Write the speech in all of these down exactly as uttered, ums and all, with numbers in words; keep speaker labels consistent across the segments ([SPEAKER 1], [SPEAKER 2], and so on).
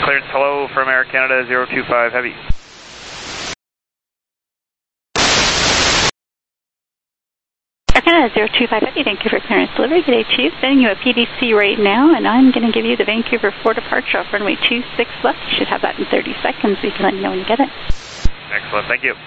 [SPEAKER 1] Clearance, hello from Air Canada zero two five Heavy.
[SPEAKER 2] Air Canada zero two five Heavy, Vancouver clearance delivery. Good day, Chief. Sending you a P D C right now, and I'm going to give you the Vancouver four departure off runway two six left. You should have that in thirty seconds. You can let me know when you get it.
[SPEAKER 1] Excellent, thank you.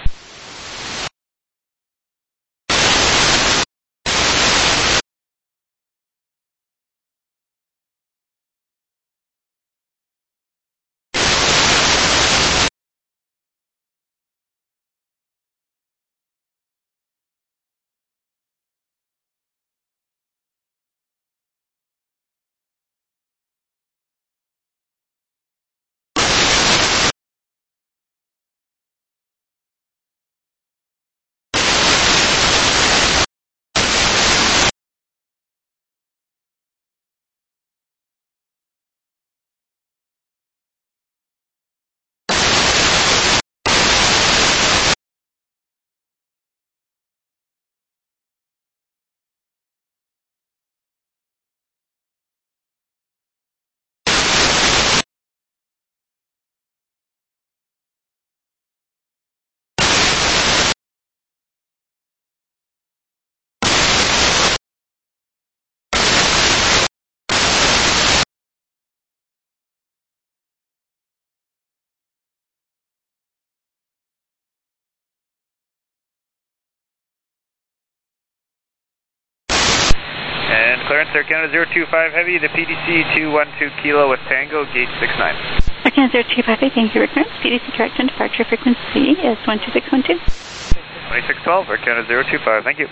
[SPEAKER 1] And clearance Air Canada zero two five Heavy, the P D C two one two Kilo with Tango, gate six nine.
[SPEAKER 2] Air Canada zero two five Heavy, Vancouver clearance. P D C correct and departure frequency is one two six one two.
[SPEAKER 1] twenty-six twelve, Air Canada zero two five, thank you.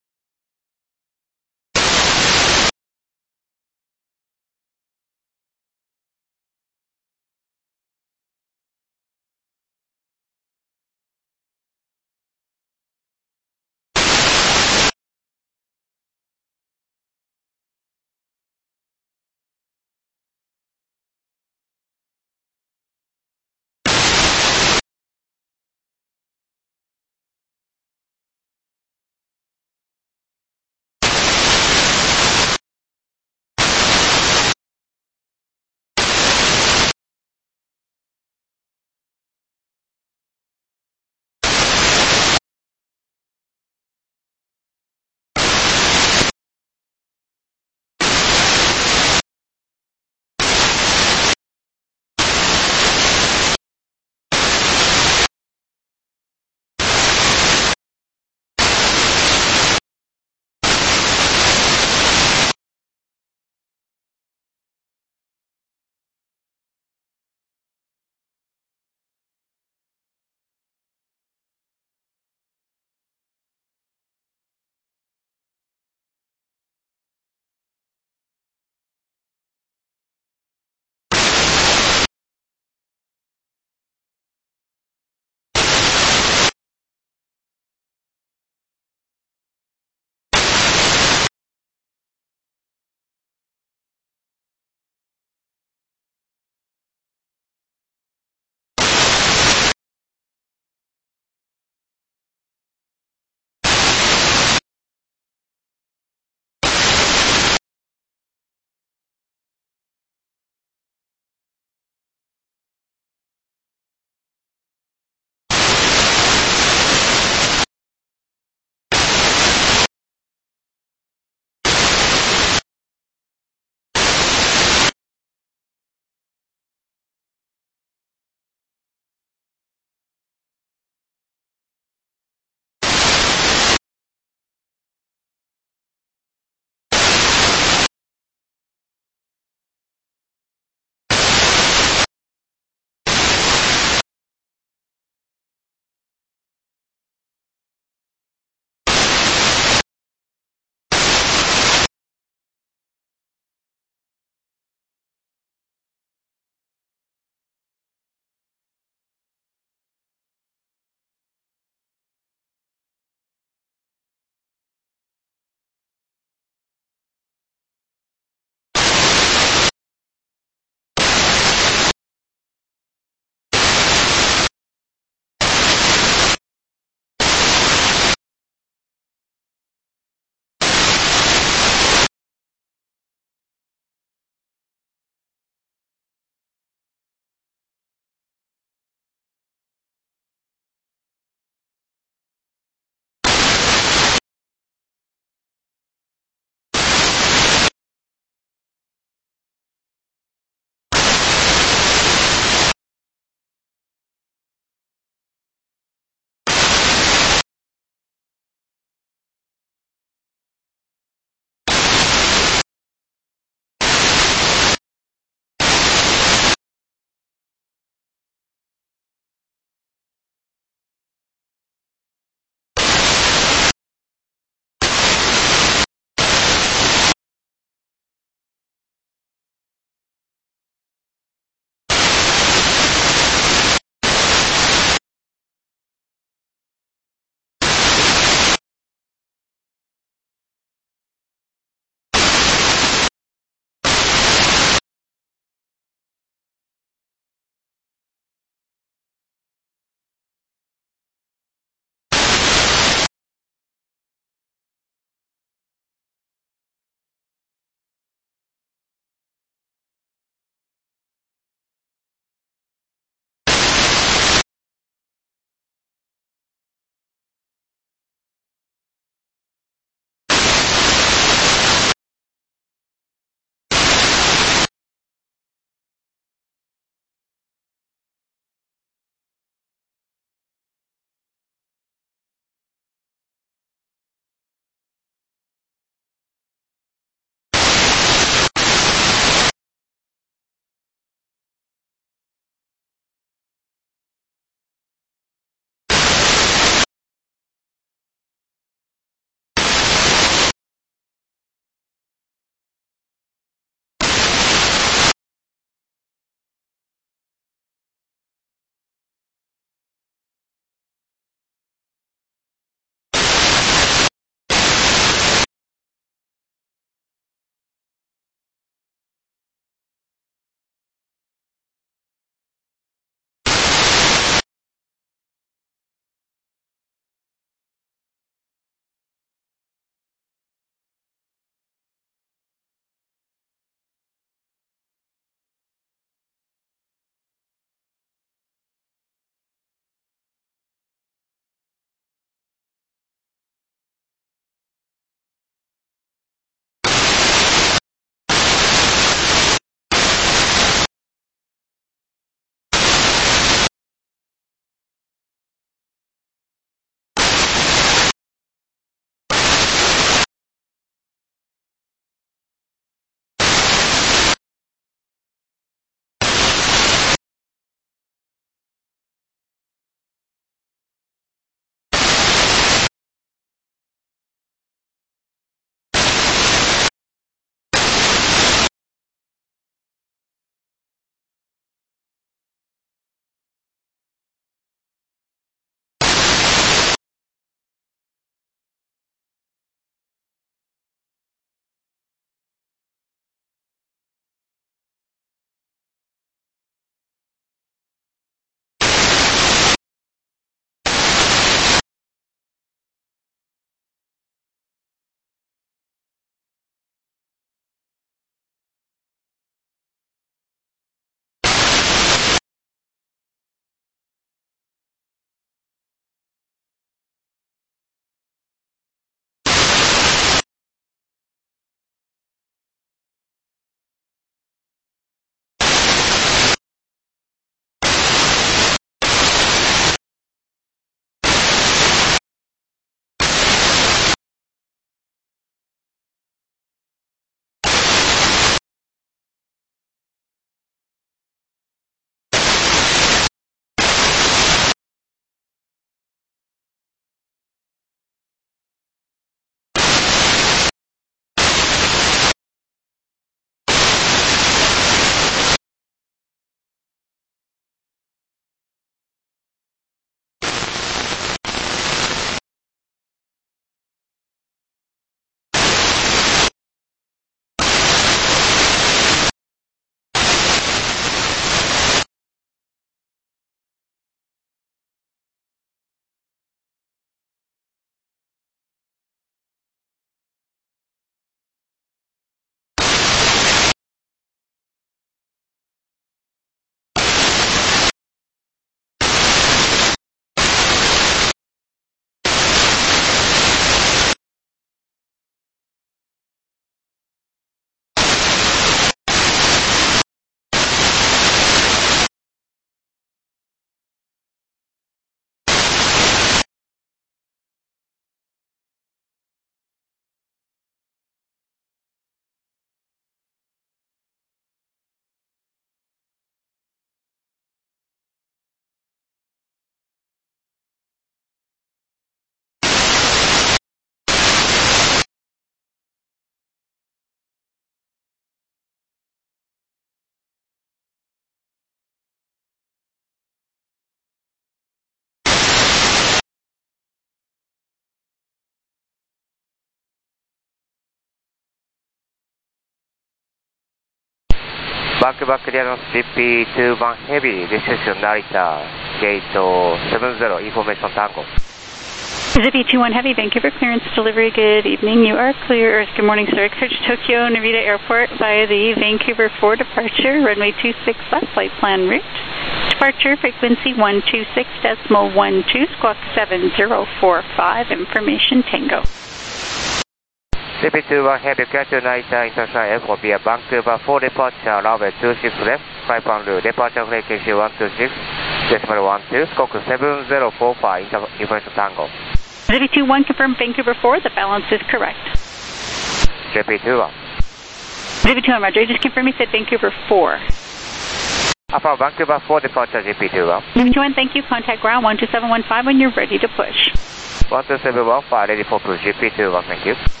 [SPEAKER 3] バックバックであの ジーピーツーワン ヘビー、ディスティション成田、ゲートセブンゼロ、インフォメーション単語。
[SPEAKER 2] Zip E two one Heavy, Vancouver clearance delivery, good evening. You are clear, or good morning, sorry, clear to Tokyo Narita Airport via the Vancouver four departure, runway two six left, flight plan route. Departure frequency one two six point one two, squawk seven zero four five, information Tango.
[SPEAKER 3] ジーピーツーワン Heavy, clear to Narita International Airport via Vancouver four departure, runway two six left, flight plan route, departure frequency one two six point one two, squawk seven zero four five, information Tango.
[SPEAKER 2] Zip E two one confirmed Vancouver four, the balance is correct.
[SPEAKER 3] ジーピーツーワン.
[SPEAKER 2] Zip E two one, Roger, just confirm you said Vancouver four.
[SPEAKER 3] From Vancouver four departure, G P two one.
[SPEAKER 2] Zip E two one, thank you, contact ground one two seven one five when you're ready to push.
[SPEAKER 3] one two seven one five, ready for push, G P two one, thank you.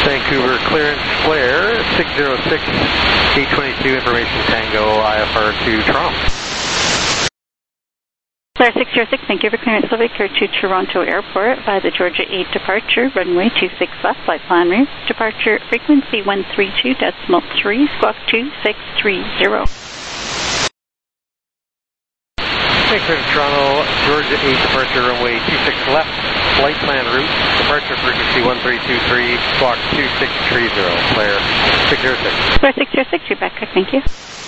[SPEAKER 4] Vancouver, clearance flare, six zero six, eight twenty-two, information Tango, I F R to Toronto.
[SPEAKER 2] Flare six zero six, Vancouver, clearance Civic to Toronto Airport via the Georgia eight departure, runway two six left, flight plan route, departure frequency one three two decimal three, squawk two six three zero.
[SPEAKER 4] Vancouver, Toronto, Georgia eight departure, runway two six left, flight plan route, departure frequency one three two three, squawk two six three zero, flare six zero six.
[SPEAKER 2] Flare six zero six, you're back, thank you.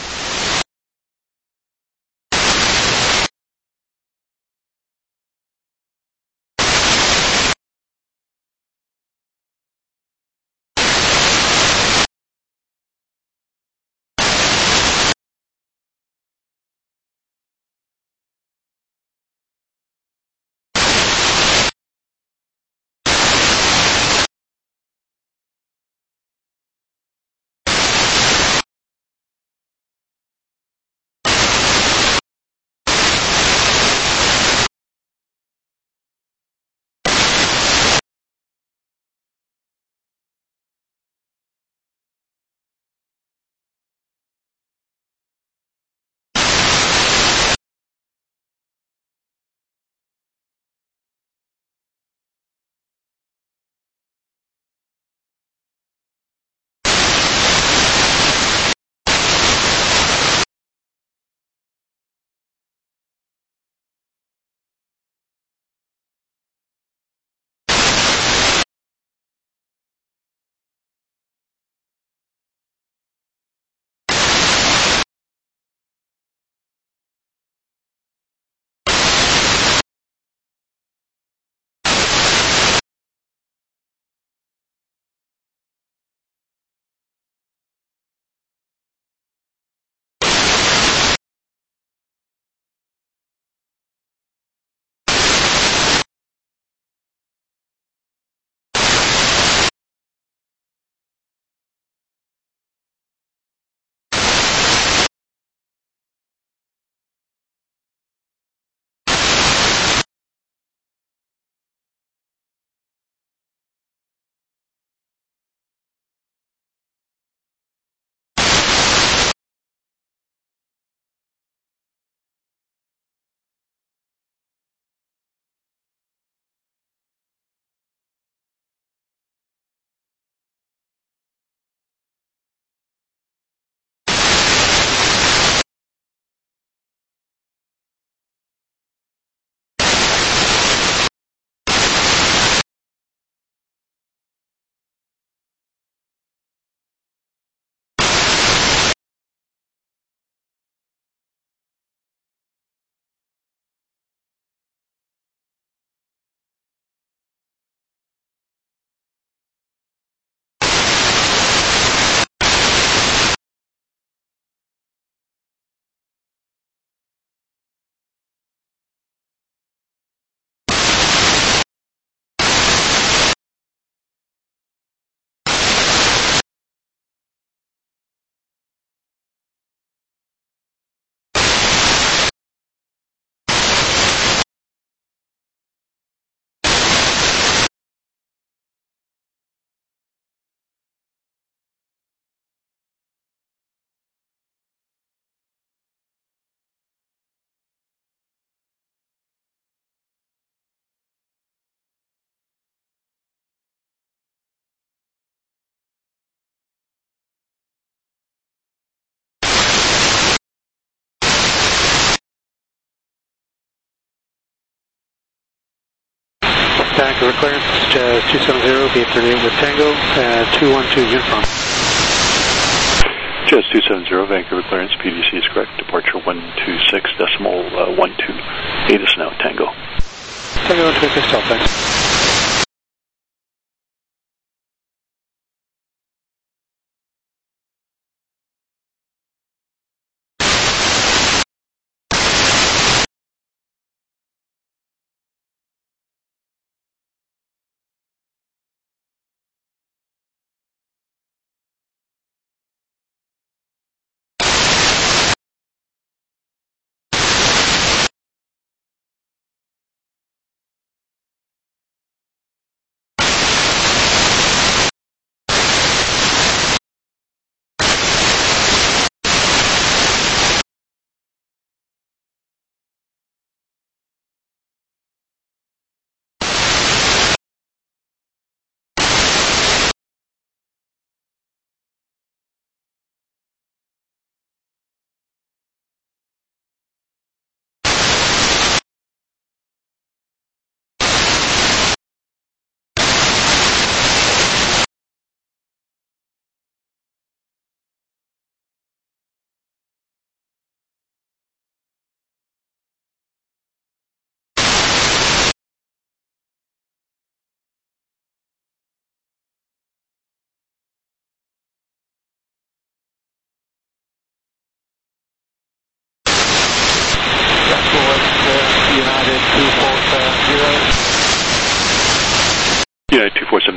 [SPEAKER 4] Vancouver clearance, Jazz two seven zero, gate thirty-eight with Tango, and two one two uniform.
[SPEAKER 5] Jazz two seven zero, Vancouver clearance, P D C is correct, departure one two six decimal one two, eight is now Tango.
[SPEAKER 4] Tango one two six, thanks.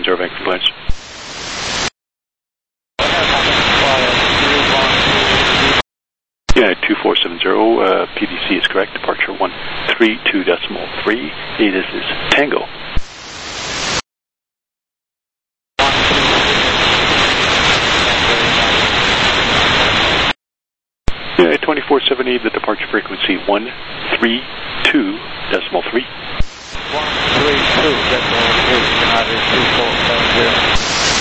[SPEAKER 5] zero, Vancouver clearance. United two four seven zero, uh, P D C is correct. Departure one three two decimal three. A this is Tango. United twenty-four seventy, the departure frequency one three two decimal three.
[SPEAKER 4] one three two decimal three, United two four seven zero.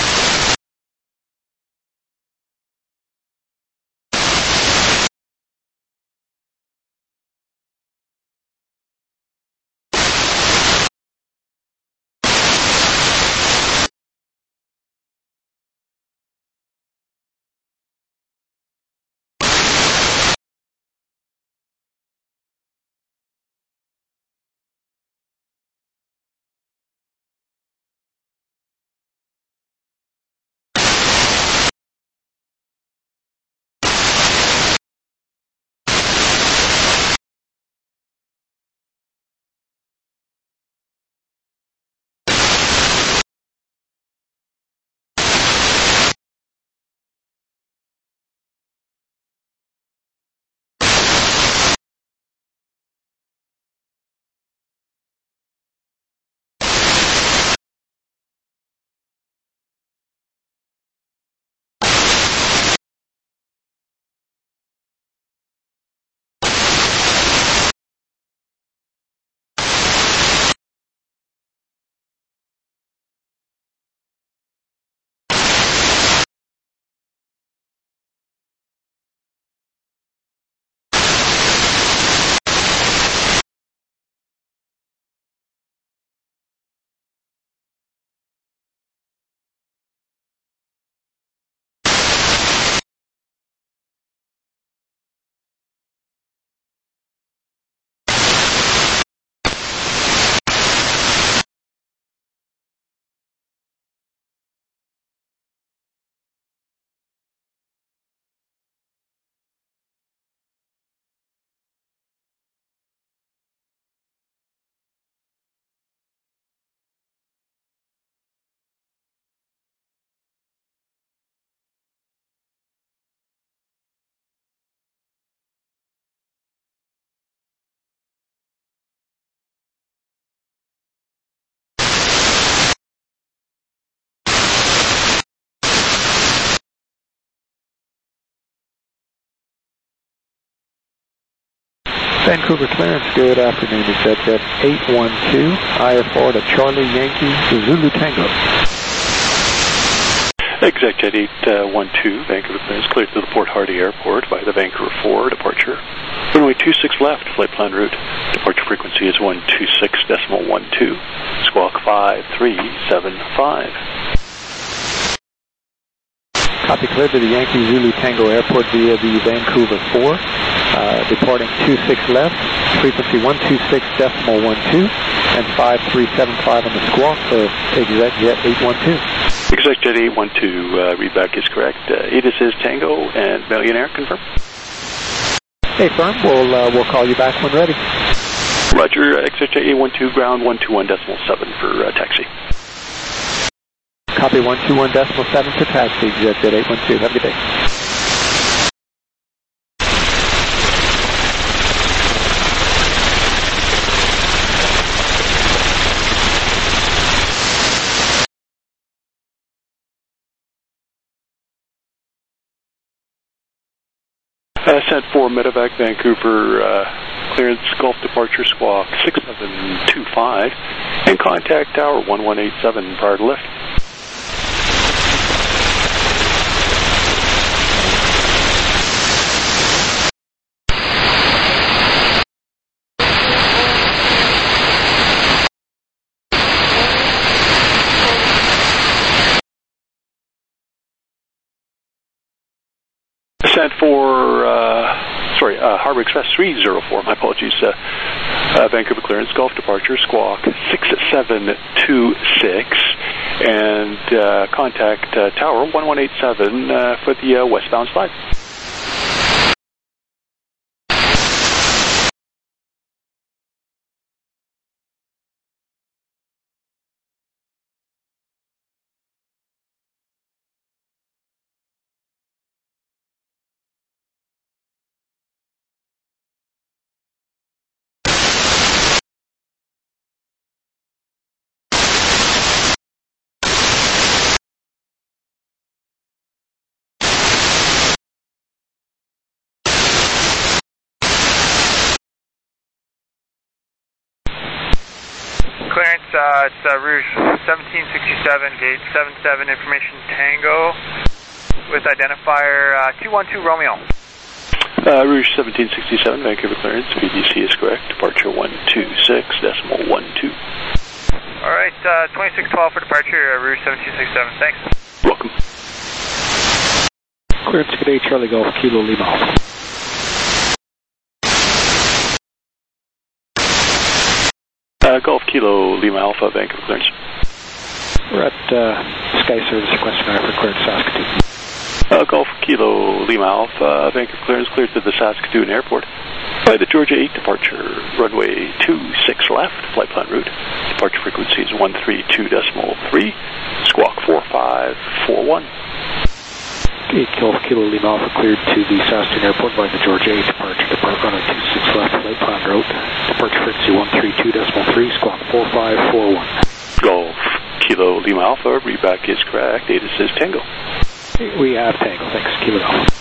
[SPEAKER 6] Vancouver clearance, good afternoon. It's at Jet eight one two, I F R to Charlie Yankee Zulu Tango.
[SPEAKER 5] Exec Jet eight one two, Vancouver clearance, cleared to the Port Hardy Airport by the Vancouver four departure. Runway two six left, flight plan route. Departure frequency is one two six decimal one two. Squawk five three seven five.
[SPEAKER 6] Copy, cleared to the Yankee Zulu Tango Airport via the Vancouver four. Uh, departing two six left, frequency one two six decimal one two, and five three seven five on the squawk for Exec Jet eight one two.
[SPEAKER 5] Exec Jet eight one two, uh, readback is correct. Uh, A D I S is Tango and Millionaire, confirm.
[SPEAKER 6] Hey, firm, we'll, uh, we'll call you back when ready.
[SPEAKER 5] Roger, Exec Jet eight one two, ground one two one decimal seven for uh, taxi.
[SPEAKER 6] Copy one two one decimal seven for taxi, Exec Jet eight one two. Have a good day.
[SPEAKER 5] Uh, sent for Medevac Vancouver, uh, clearance Gulf departure squawk six seven two five, and contact tower one one eight seven prior to lift. Sent for, uh, sorry, uh, Harbor Express three zero four, my apologies, uh, uh, Vancouver clearance, Gulf departure, squawk six seven two six, and uh, contact uh, tower one one eight seven uh, for the uh, westbound slide.
[SPEAKER 1] uh, it's uh, Rouge seventeen sixty-seven, gate seven seven, information Tango with identifier uh, two one two Romeo.
[SPEAKER 5] Uh, Rouge seventeen sixty-seven, Vancouver clearance, P D C is correct, departure one two six decimal one two.
[SPEAKER 1] Alright, uh, twenty-six twelve for departure, uh, Rouge seventeen sixty-seven, thanks.
[SPEAKER 5] Welcome.
[SPEAKER 6] Clearance, good day, Charlie Golf, Kilo Lima Alpha.
[SPEAKER 5] Uh, Golf Kilo Lima Alpha, Vancouver clearance.
[SPEAKER 6] We're at uh, Sky Service requesting our for clearance Saskatoon.
[SPEAKER 5] Uh, Golf Kilo Lima Alpha, Vancouver clearance cleared to the Saskatoon Airport. By the Georgia eight departure, runway two six left, flight plan route. Departure frequency is one three two decimal three, squawk four five four one.
[SPEAKER 6] eight Golf Kilo Lima Alpha cleared to the Saskatoon Airport by the Georgia eight departure, depart runway two six left, flight plan route. Departure frequency one three two decimal three, squawk four five four one.
[SPEAKER 5] Golf Kilo Lima Alpha, readback is correct, data says Tango.
[SPEAKER 6] We have Tango, thanks, Kilo Alpha.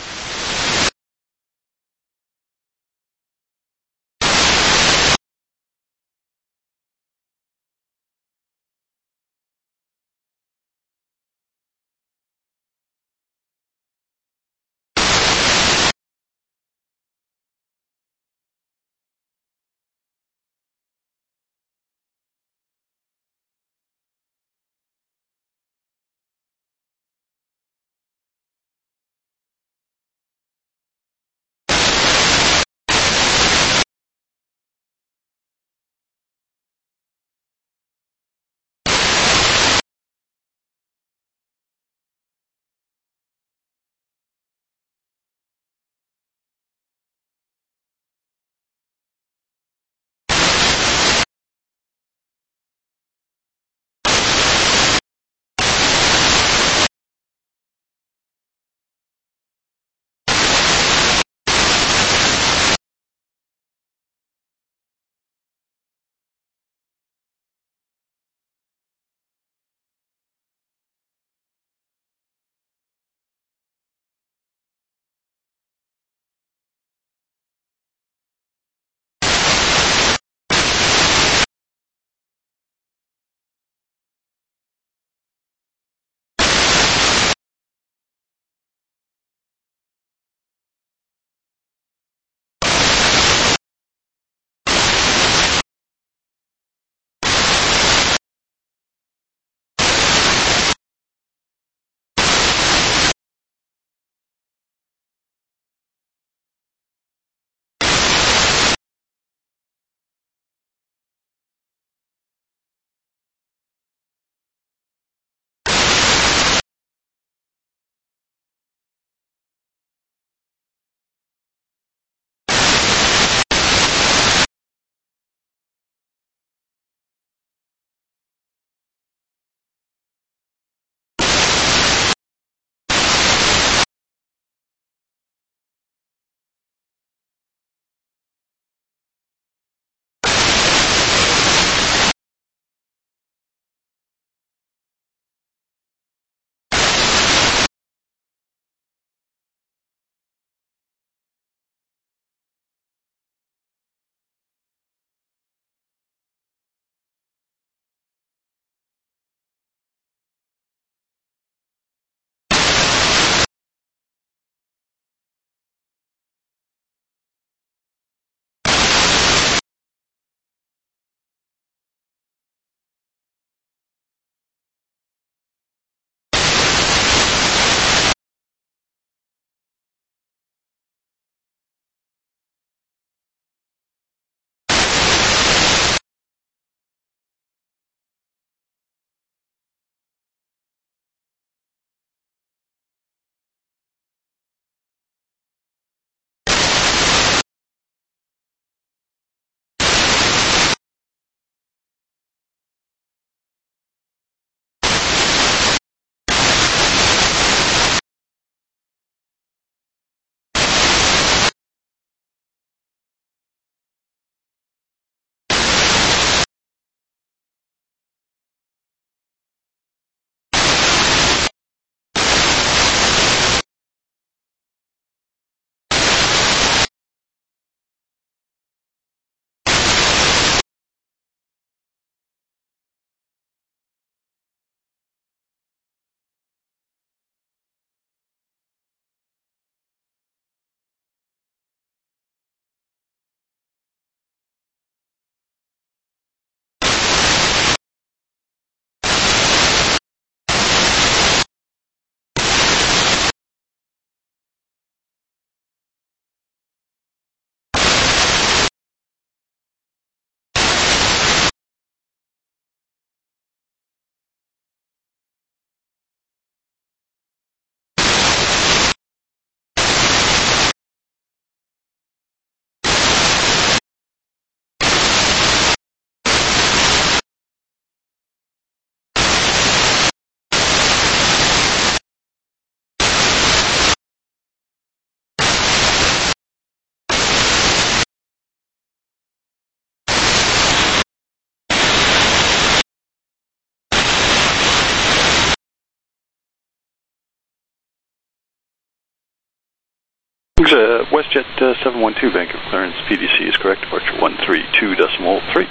[SPEAKER 5] uh, WestJet uh, seven one two, Vancouver clearance, P D C is correct, departure one three two decimal three.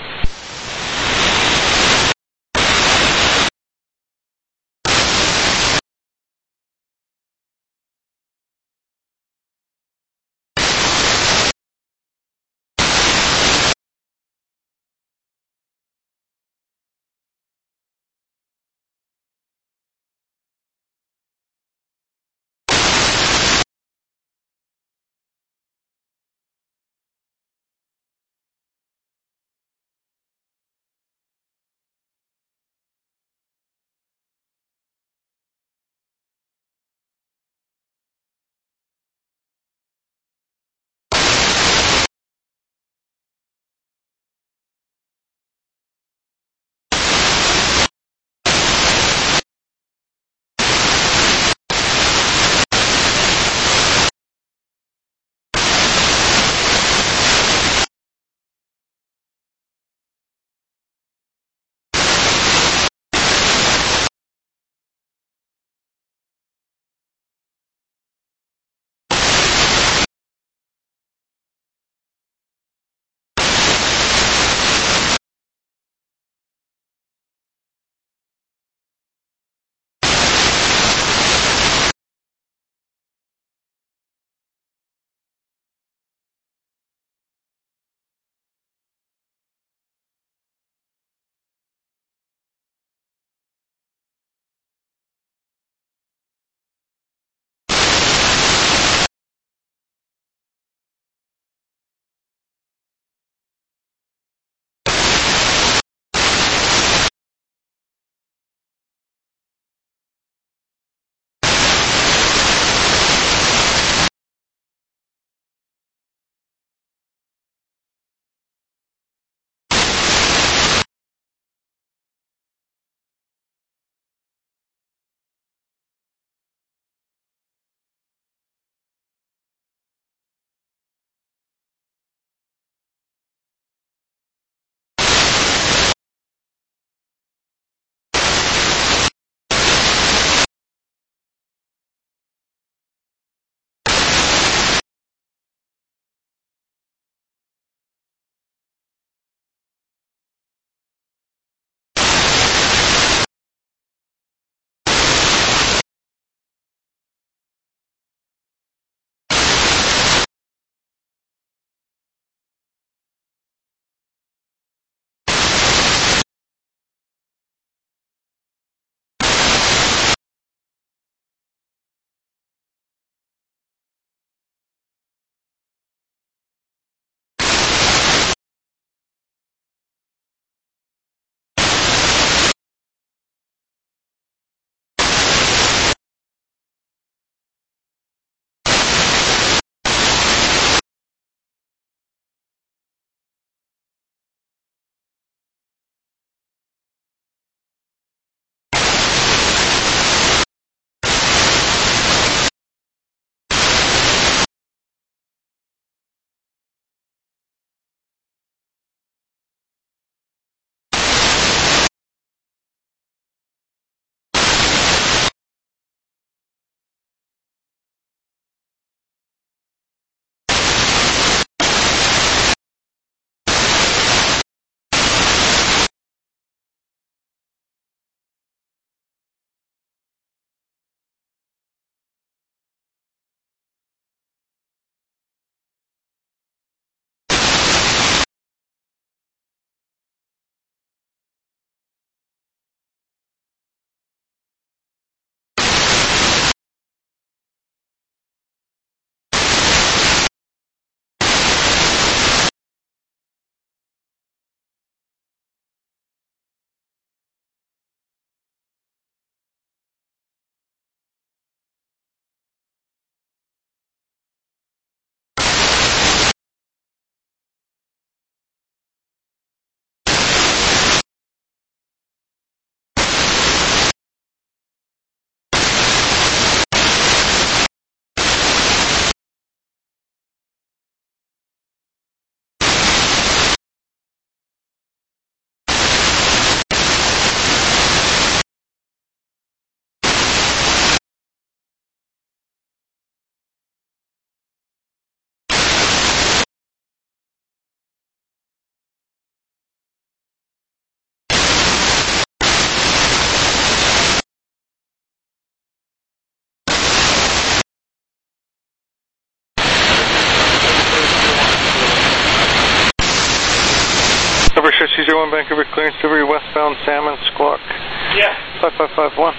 [SPEAKER 4] Vancouver clearance delivery westbound Salmon Squawk.
[SPEAKER 1] Yeah.
[SPEAKER 4] five five five one.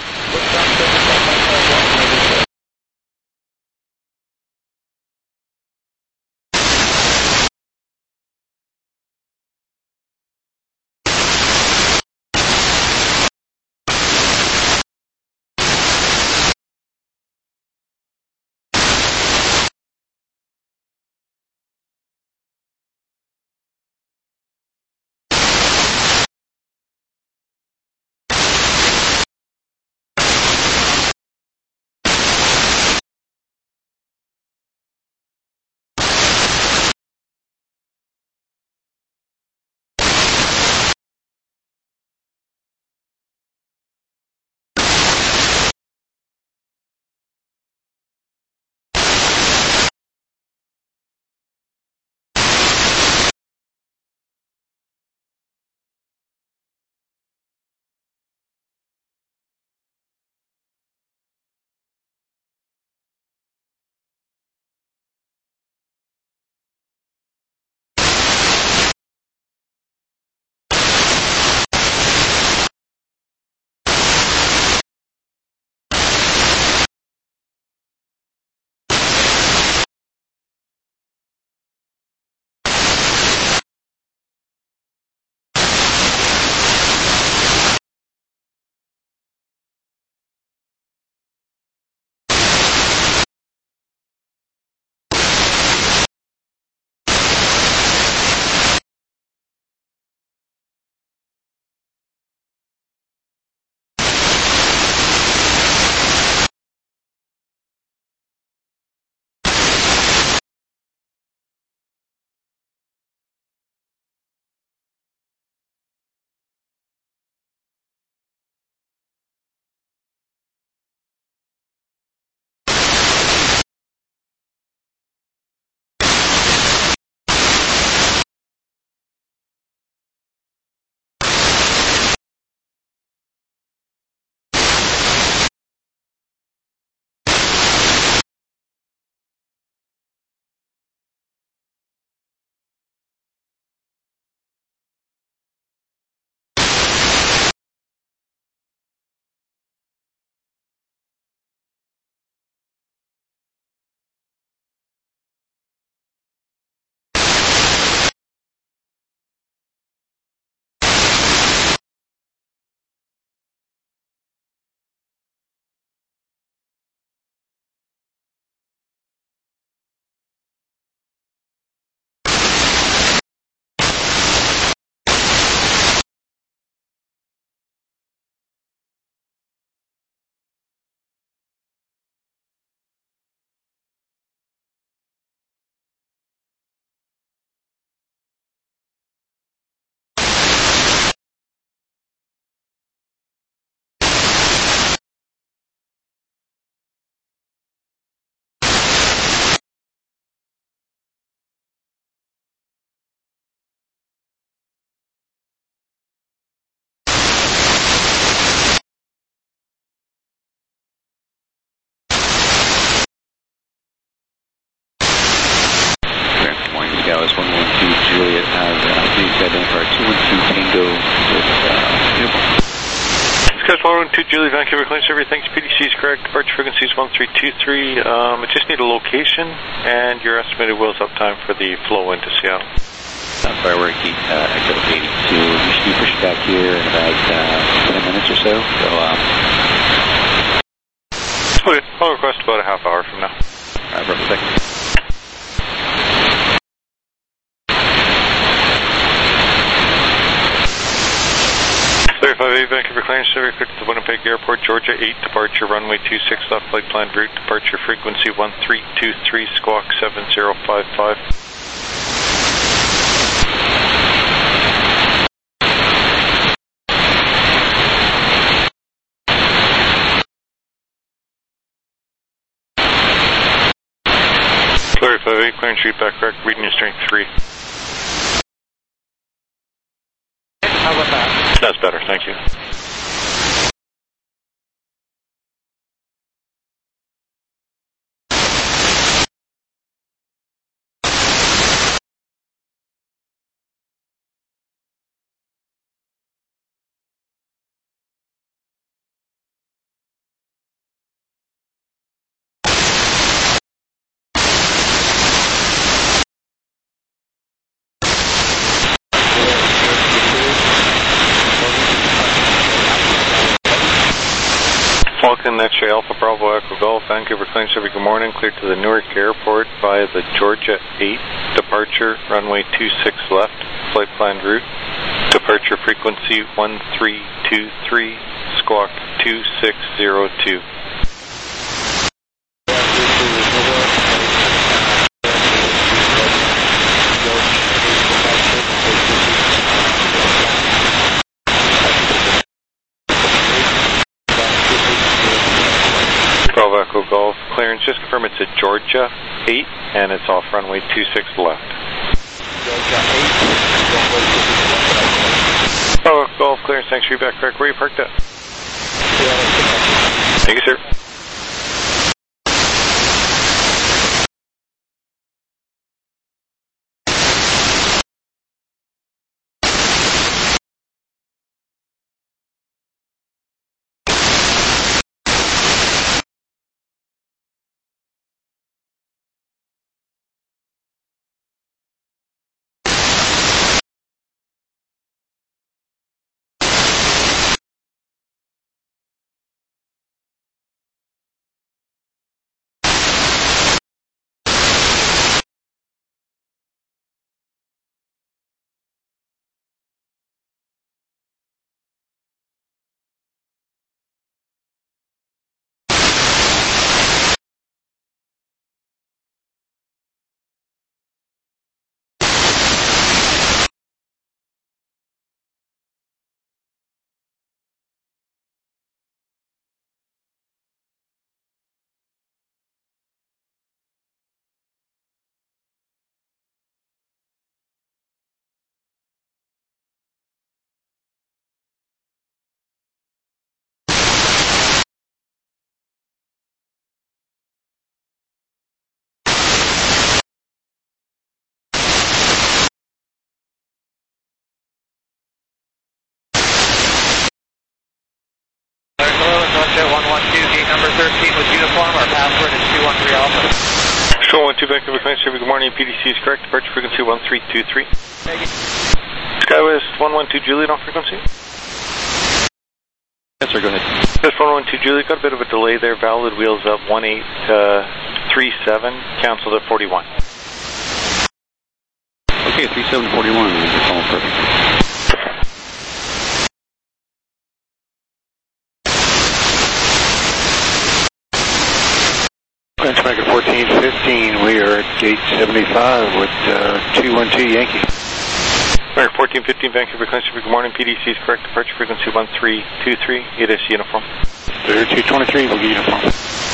[SPEAKER 7] Dallas one one two Juliet has uh, please identify two one two Tango with uh, uniform.
[SPEAKER 4] Scotch one one two Juliet, Vancouver Clean Survey, thanks. P D C is correct. Departure frequency is one three two three. Um, I just need a location and your estimated wheels up time for the flow into Seattle.
[SPEAKER 7] Uh, firework heat, uh, exit eighty-two. You should be pushing back here in about uh, ten minutes or so. So, um.
[SPEAKER 4] Okay, I'll request about a half hour from now.
[SPEAKER 7] Alright, perfect.
[SPEAKER 4] thirty-five eight Vancouver Clearance Survey, clear to the Winnipeg Airport, Georgia eight, departure runway two six left, flight planned route, departure frequency one three two three, squawk seven zero five five. thirty-five eight, clearance route back correct, reading your strength three.
[SPEAKER 6] How about that?
[SPEAKER 4] That's better, thank you. Falcon X-ray Alpha Bravo Echo Golf, Vancouver clearance every good morning, cleared to the Newark Airport via the Georgia eight, departure runway two six left, flight planned route, departure frequency one three two three, squawk two six zero two. Bravo Echo Golf, clearance, just confirm it's a Georgia eight and it's off runway two six left. Bravo Echo Golf, clearance, thanks for your back correct. Where are you parked at? Thank you, sir.
[SPEAKER 1] one one two, gate number thirteen with uniform. Our password is two one three Alpha.
[SPEAKER 4] Control one two, Vancouver clearance every good morning. P D C is correct. Departure frequency one three two three. Skywest one one two Juliet on frequency.
[SPEAKER 7] Yes, sir, go ahead.
[SPEAKER 4] Yes, one one two Juliet, got a bit of a delay there. Valid wheels up one eight three seven, canceled at forty-one.
[SPEAKER 7] Okay, three seven forty-one, that's all perfect.
[SPEAKER 8] Transmaker fourteen fifteen, we are at gate seventy-five with uh, two one two Yankee.
[SPEAKER 4] America fourteen fifteen, Vancouver clearance every good morning. P D C is correct. Departure frequency one three two three, it is uniform.
[SPEAKER 8] two twenty-three, we'll get uniform.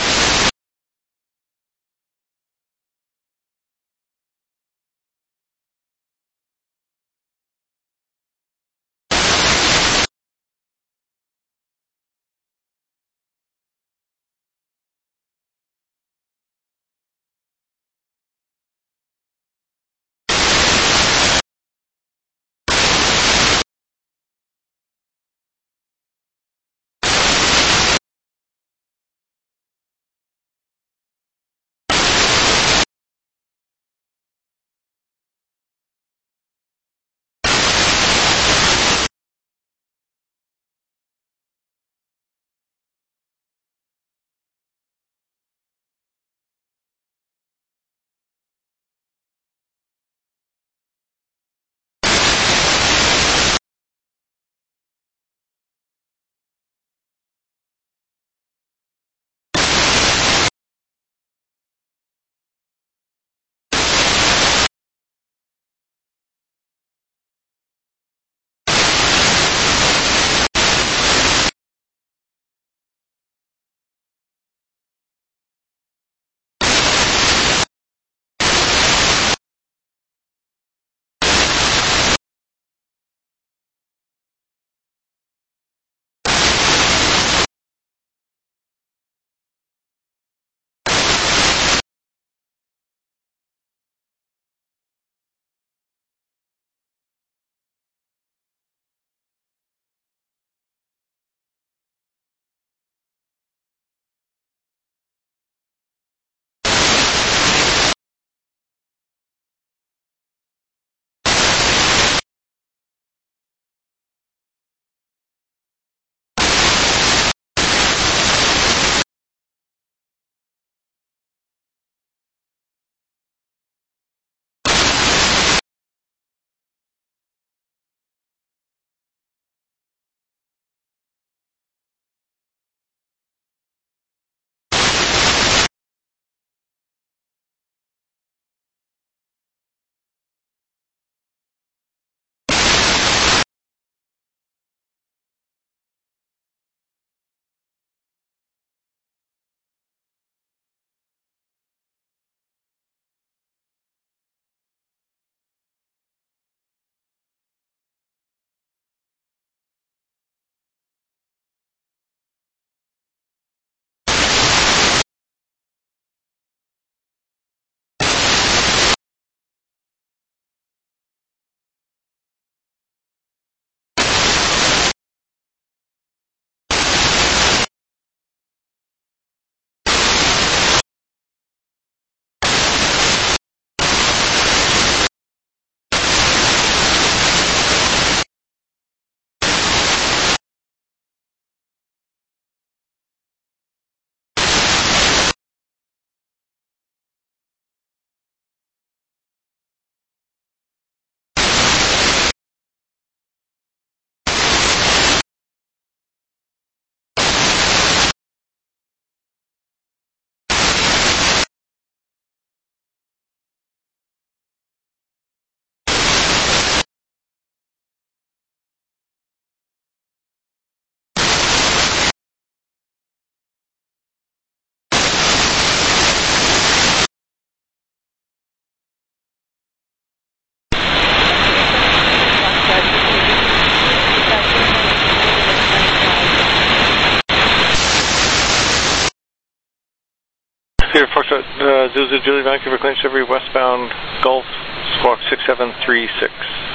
[SPEAKER 4] Clear Foxtrot, uh, Zulu Julie, Vancouver, Clean Chevy, westbound, Gulf, squawk six seven three six.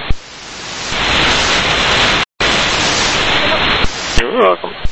[SPEAKER 4] You're welcome.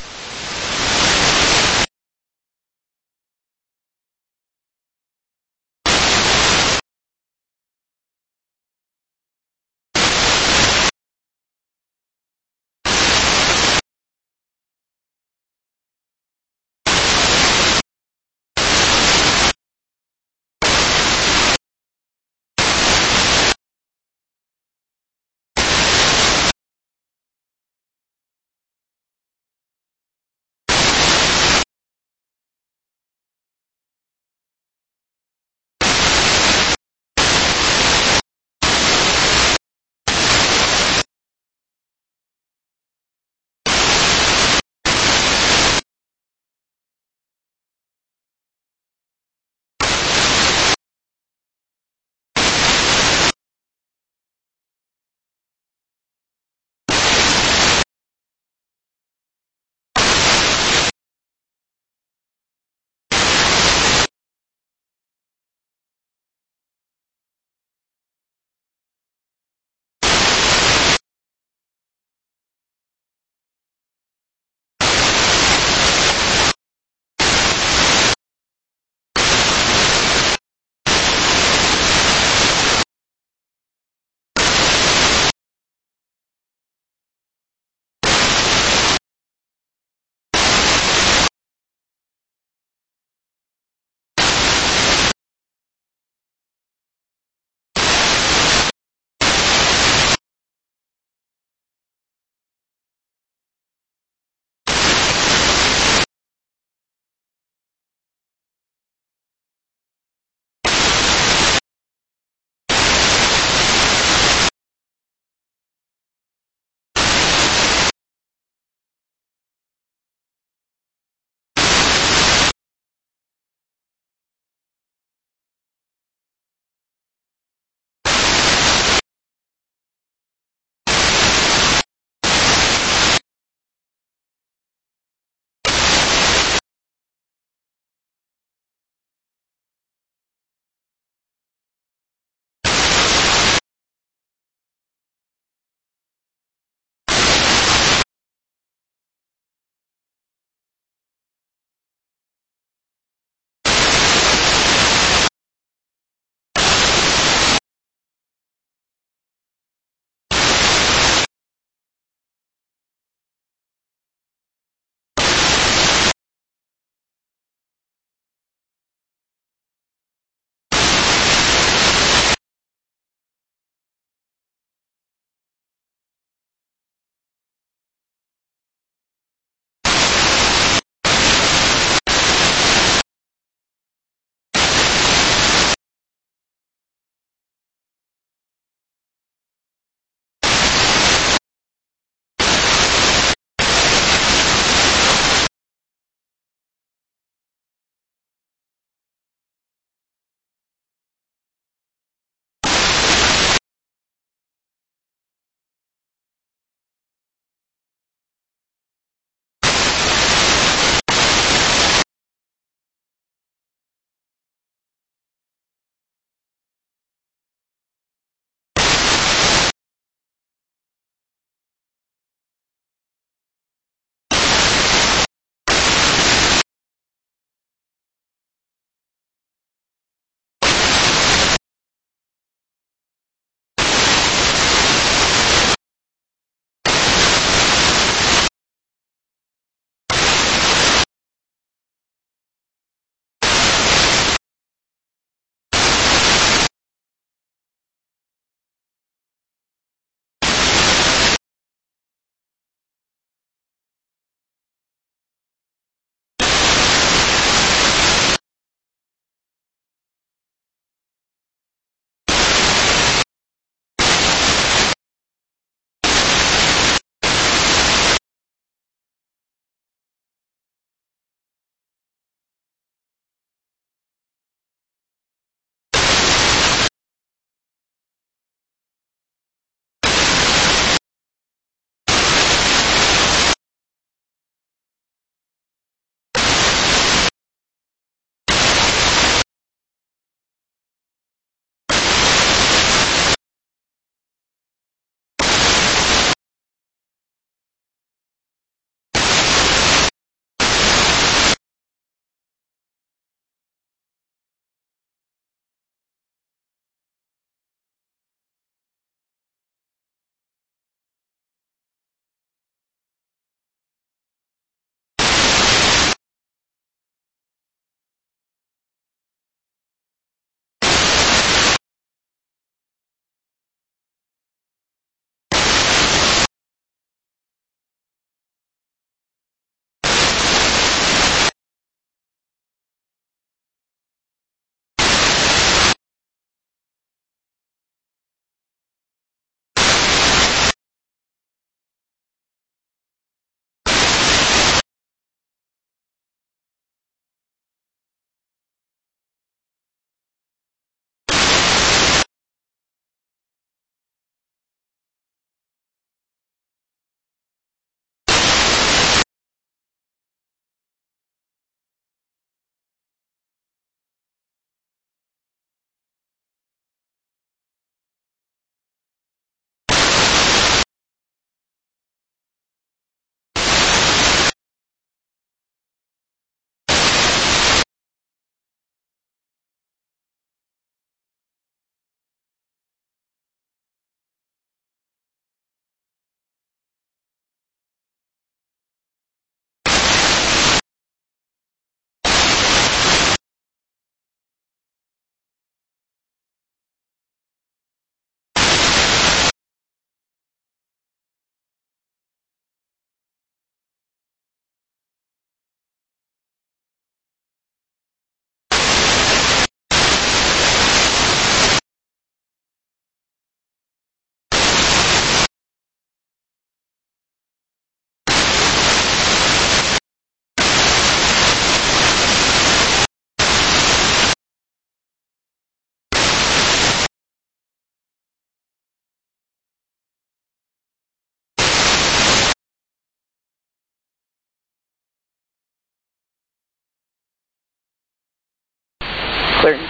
[SPEAKER 9] Clearance.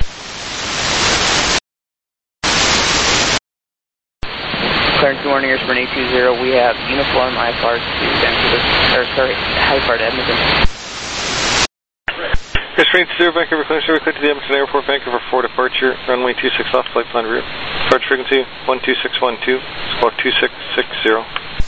[SPEAKER 9] Clearance, good morning, Airspring eight two zero. We have uniform I F R to Vancouver, or sorry, I F R to Edmonton.
[SPEAKER 4] Airspring eight two zero, Vancouver, clearance, clear to the Edmonton Airport, Vancouver four departure, runway two six left, flight plan route. Departure frequency one two six one two, squawk two six six zero.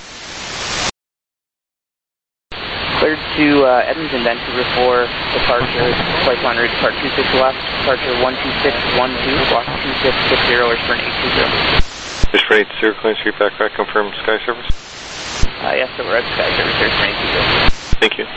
[SPEAKER 9] Cleared to uh, Edmonton, Vancouver four departure, flight plan route, depart two six left, departure one two six one two, squawk two six six zero, Airspring eight two zero.
[SPEAKER 4] Airspring eight two zero, clearance, read back, back, confirm sky service.
[SPEAKER 9] Uh, yes, so we're at sky service, Airspring eight two zero.
[SPEAKER 4] Thank you.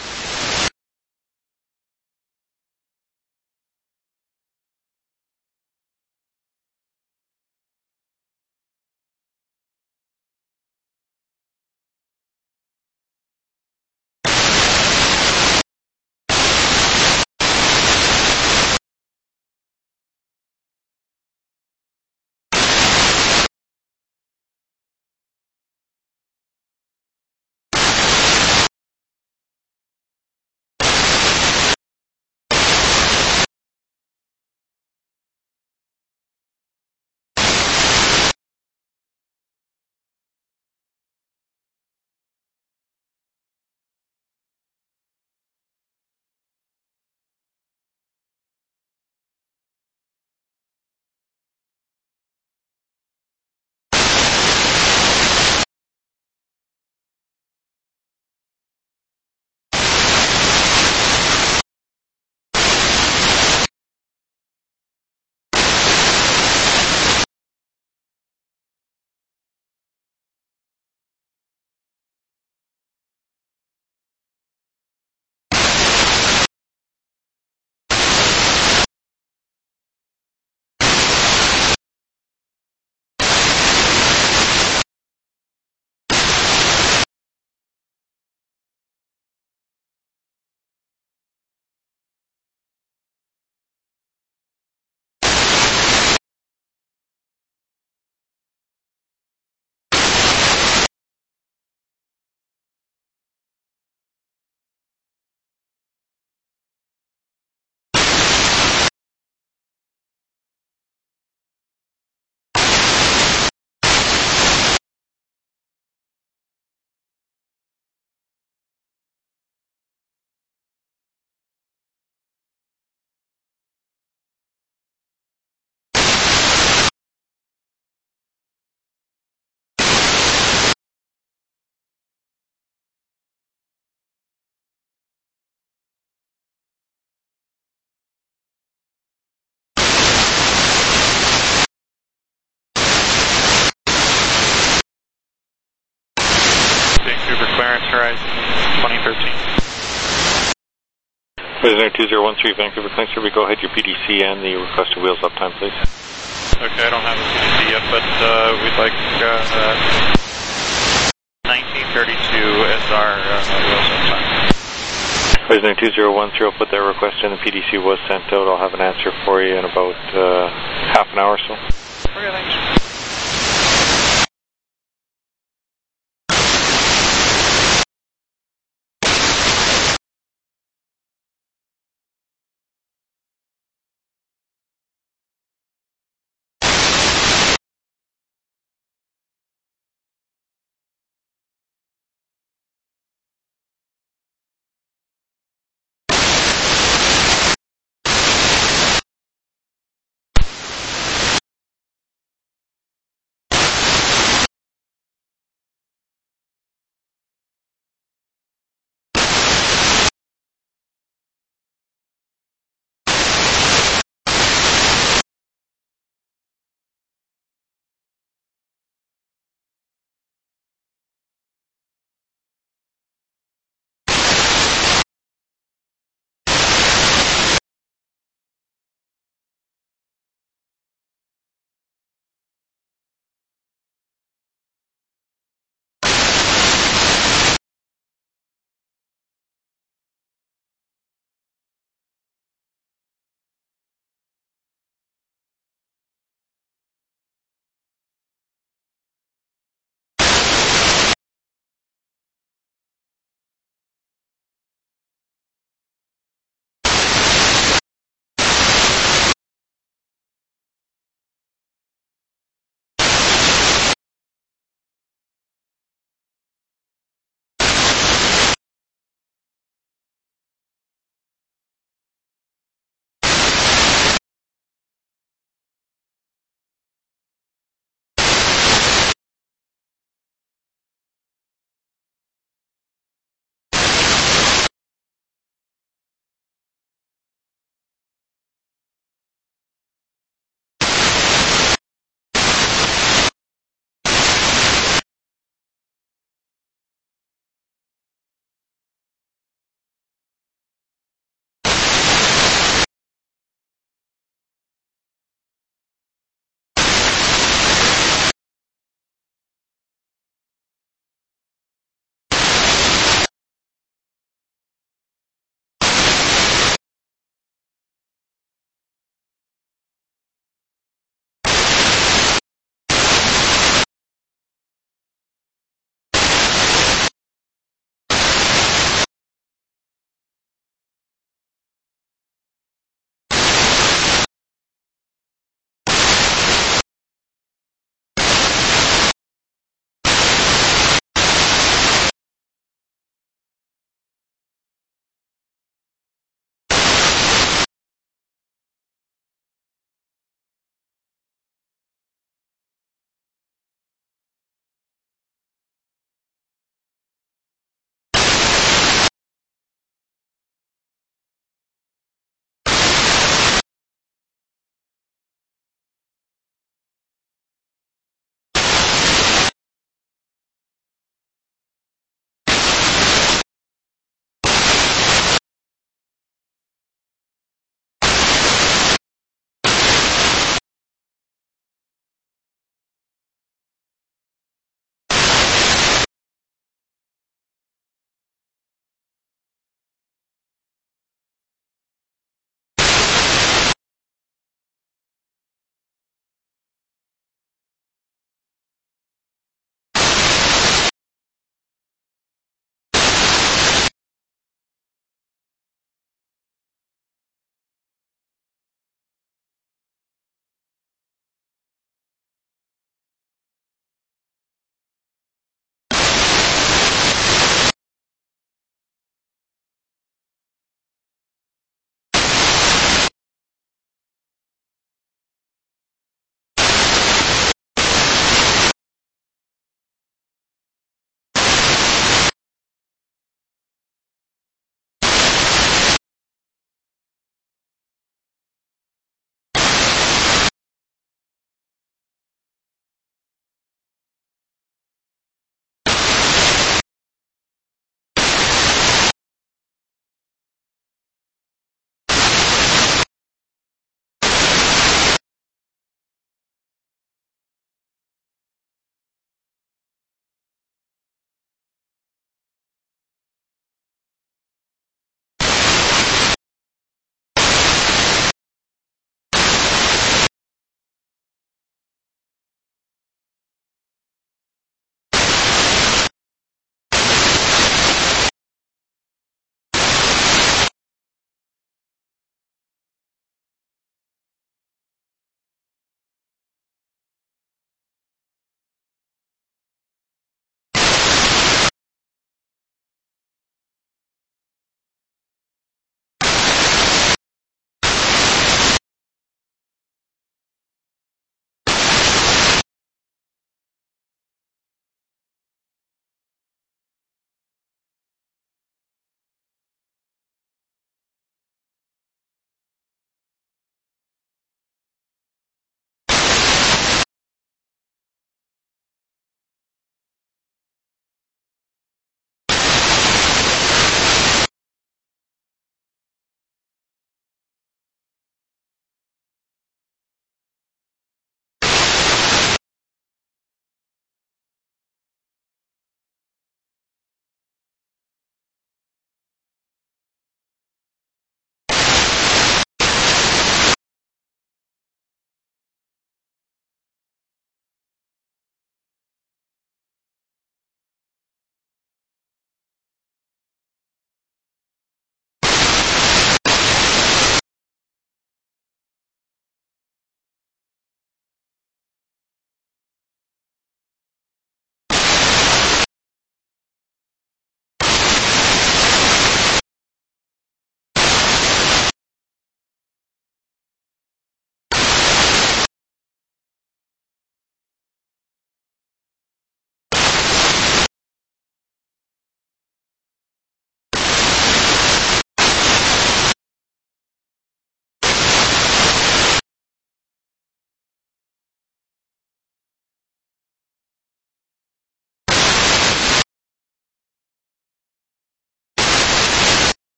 [SPEAKER 10] Vancouver clearance, Horizon twenty thirteen.
[SPEAKER 4] Prisoner two zero one three, Vancouver clearance, we go ahead your P D C and the requested wheels up time, please.
[SPEAKER 10] Okay, I don't have a P D C yet, but uh, we'd like uh, uh, nineteen thirty-two as our uh, wheels up time.
[SPEAKER 4] Prisoner two zero one three, I'll put that request in. The P D C was sent out. I'll have an answer for you in about uh, half an hour or so.
[SPEAKER 10] Okay, thanks.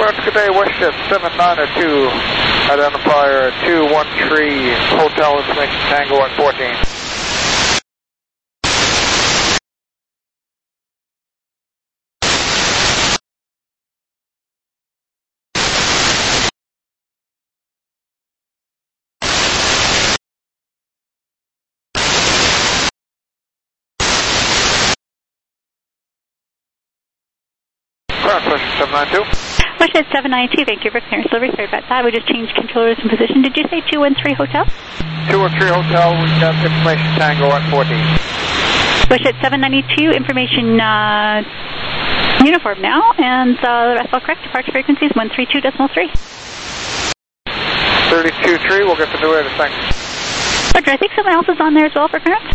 [SPEAKER 11] Clarence, good day, WestJet seven nine zero two, identifier two one three, Hotel Information Tango one fourteen. seven nine two.
[SPEAKER 2] WestJet seven nine two, Vancouver, clearance delivery. Sorry about that. We just changed controllers in position. Did you say two one three Hotel?
[SPEAKER 11] two one three Hotel, we've got information Tango one fourteen.
[SPEAKER 2] WestJet seven ninety-two, information uh, uniform now, and uh, the rest all correct. Departure frequency is one three two point three.
[SPEAKER 11] thirty-two three, we'll get the new address, thanks.
[SPEAKER 2] Roger, I think someone else is on there as well for clearance.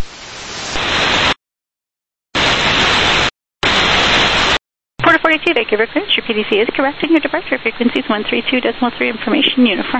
[SPEAKER 2] Porter forty-two, Vancouver clearance. Your P D C is correct, and your departure frequency is one three two point three, information uniform.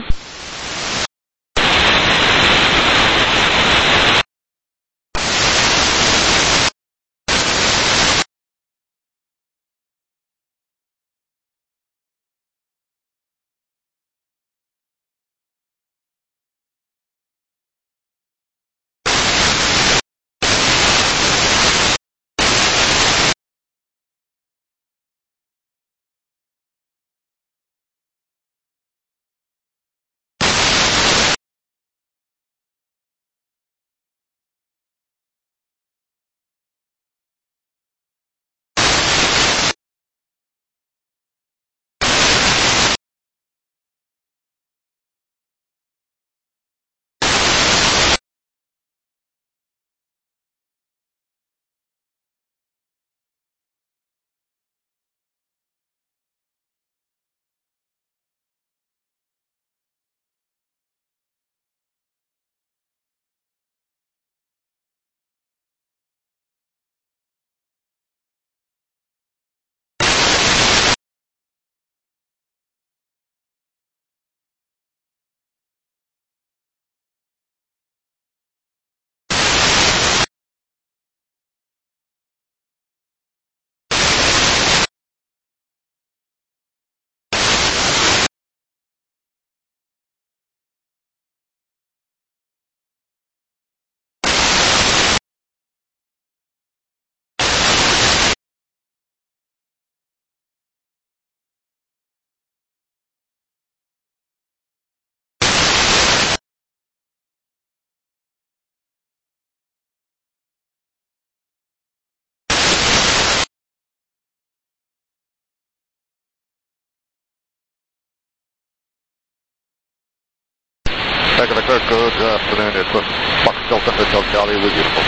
[SPEAKER 12] Regular clear, good afternoon. It's a Fox Delta Hotel Charlie with uniform.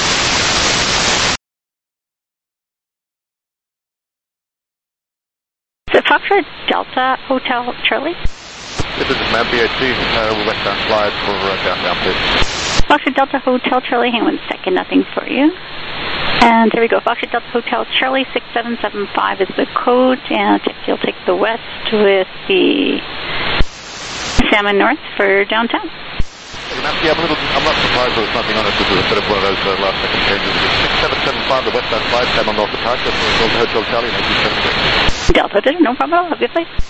[SPEAKER 2] Is it Foxtrot Delta Hotel Charlie?
[SPEAKER 12] This is Ma'am B A T, uh, westbound slide for uh, downtown, please.
[SPEAKER 2] Foxtrot Delta Hotel Charlie, hang on one second, nothing for you. And there we go, Foxtrot Delta Hotel Charlie, six seven seven five is the code, and you'll take the west with the Salmon North for downtown.
[SPEAKER 12] Yeah, I'm, a little, I'm not surprised there was nothing on it. This is a bit of one of those uh, last second changes. six seven seven five, the westbound slide, Salmon North departure for Hotel Charlie, nineteen seventy-six.
[SPEAKER 2] Delta did, no problem at all, have a good flight.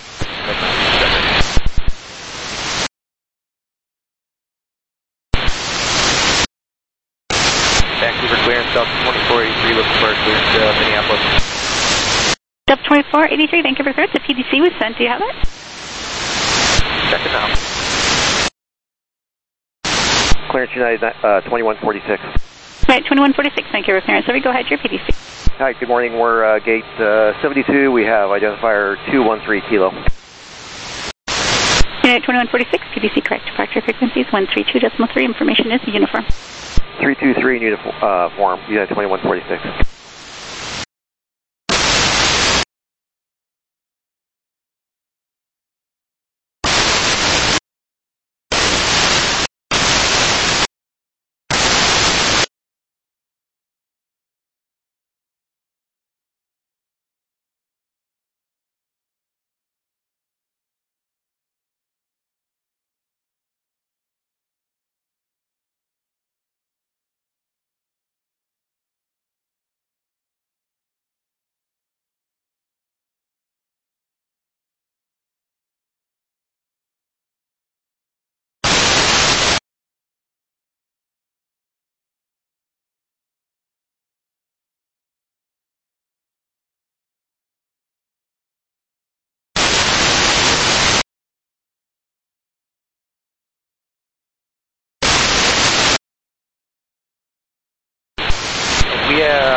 [SPEAKER 13] Vancouver clearance, Delta twenty-four eighty-three, looking for clearance to uh, Minneapolis.
[SPEAKER 2] Delta twenty-four eighty-three, Vancouver clearance, the P D C was sent, do you have it?
[SPEAKER 13] Check it out.
[SPEAKER 14] Clearance United uh, twenty-one forty-six.
[SPEAKER 2] Right, twenty-one forty-six, Vancouver clearance. There we go, ahead your P D C.
[SPEAKER 14] Hi, good morning. We're uh, gate uh, seventy-two. We have identifier two one three Kilo.
[SPEAKER 2] Unit twenty-one forty-six, P D C correct. Departure frequencies one three two point three. Information is uniform.
[SPEAKER 14] three two three in uniform, Unit twenty-one forty-six.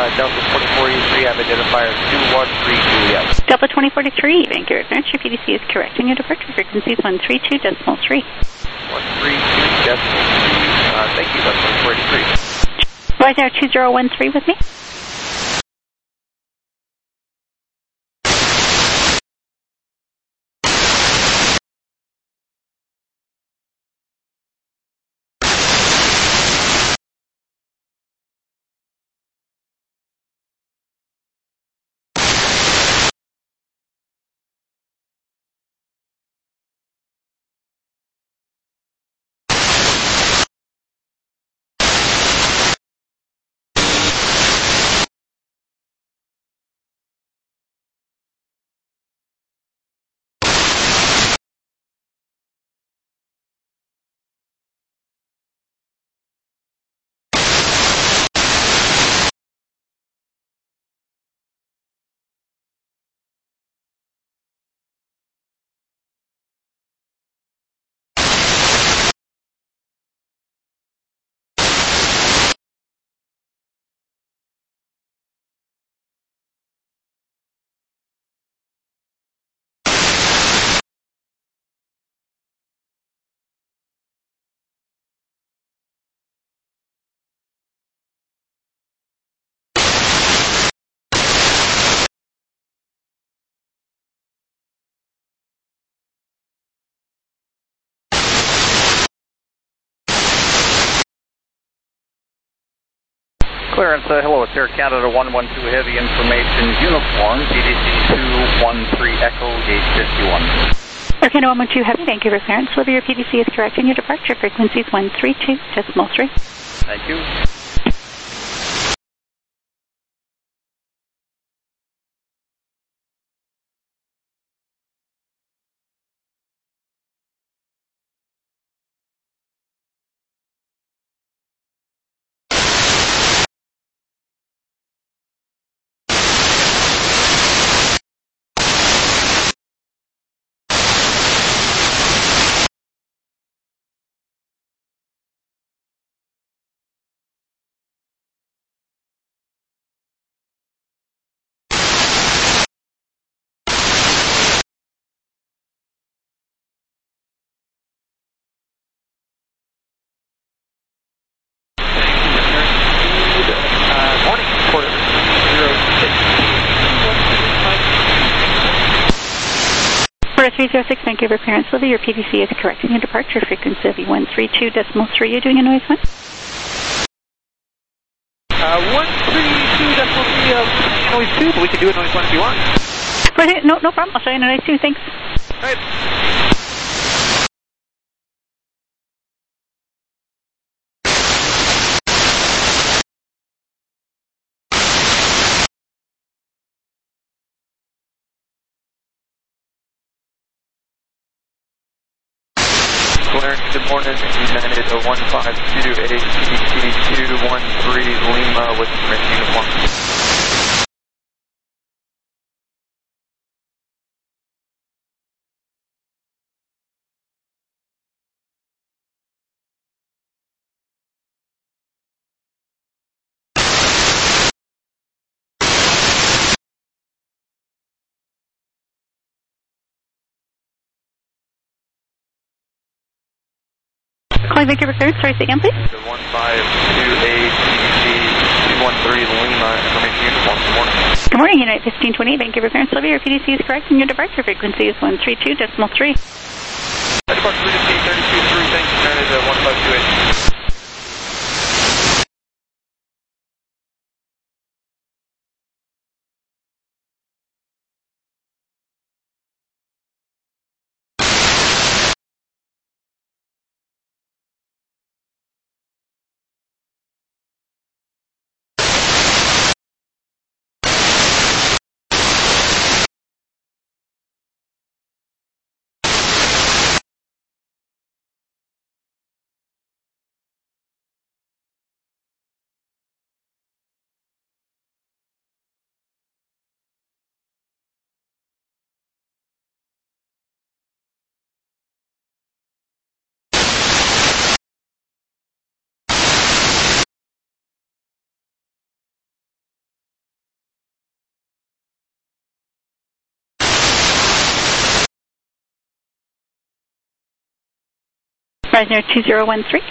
[SPEAKER 13] uh, Delta twenty forty-three, have identifier two one three Juliet.
[SPEAKER 2] Delta twenty forty-three, Vancouver clearance, your P D C is correct, and your departure frequency is one three two decimal three.
[SPEAKER 13] one three two decimal three. Uh, thank you, Delta twenty forty-three.
[SPEAKER 2] Right there, two zero one three with me.
[SPEAKER 15] Clearance, uh, hello, it's Air Canada one one two Heavy Information Uniform, P D C two one three Echo, gate fifty-one.
[SPEAKER 2] Air Canada one one two Heavy, Vancouver clearance, deliver your P D C is correct, and your departure frequency is one three two decimal three.
[SPEAKER 15] Thank you.
[SPEAKER 2] three zero six Vancouver clearance, deliver your P D C is correct, and your departure frequency will be one three two decimal three. You're doing a noise one?
[SPEAKER 13] Uh, one three two decimal three, uh, noise two, but we can do a noise one if you want.
[SPEAKER 2] Right, no, no problem. I'll show you a noise two, thanks.
[SPEAKER 13] All right. Clarence, good morning, United one five two eight, P D C two one three Lima with information uniform.
[SPEAKER 2] Calling Vancouver clearance, sorry, say again, please.
[SPEAKER 13] The one five two eight, P D C two one three Lima, information uniform, good morning.
[SPEAKER 2] Good morning, United fifteen twenty, Vancouver clearance, deliver your P D C is correct, and your departure frequency is one three two decimal three.
[SPEAKER 13] Departure frequency thirty-two three, thanks, United one five two eight.
[SPEAKER 2] Ryanair two zero one three.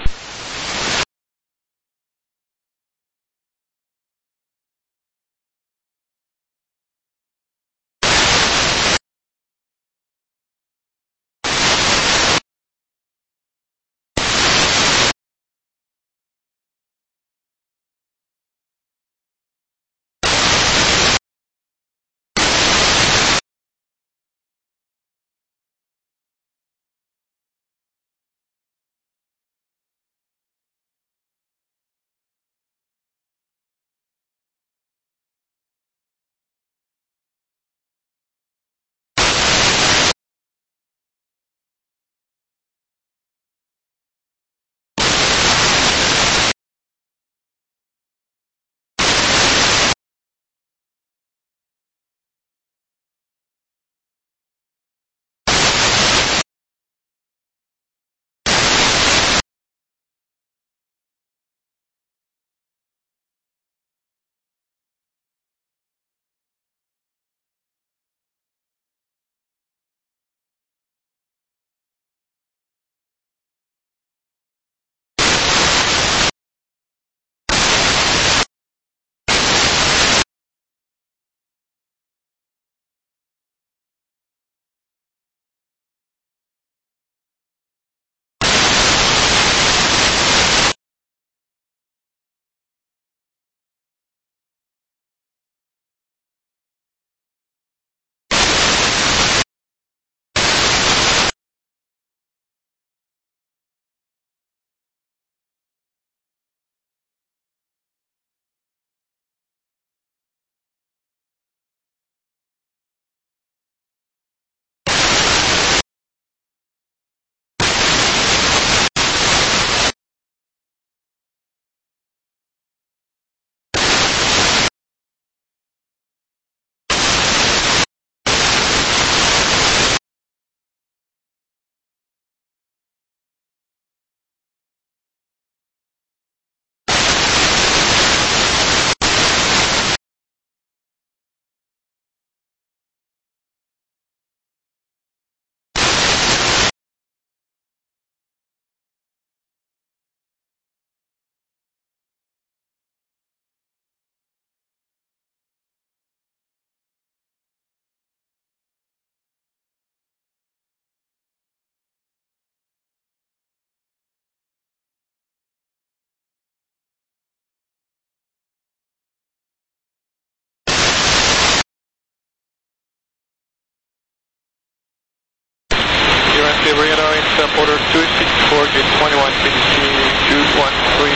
[SPEAKER 13] Order two six four, gate twenty-one, P D C two one three.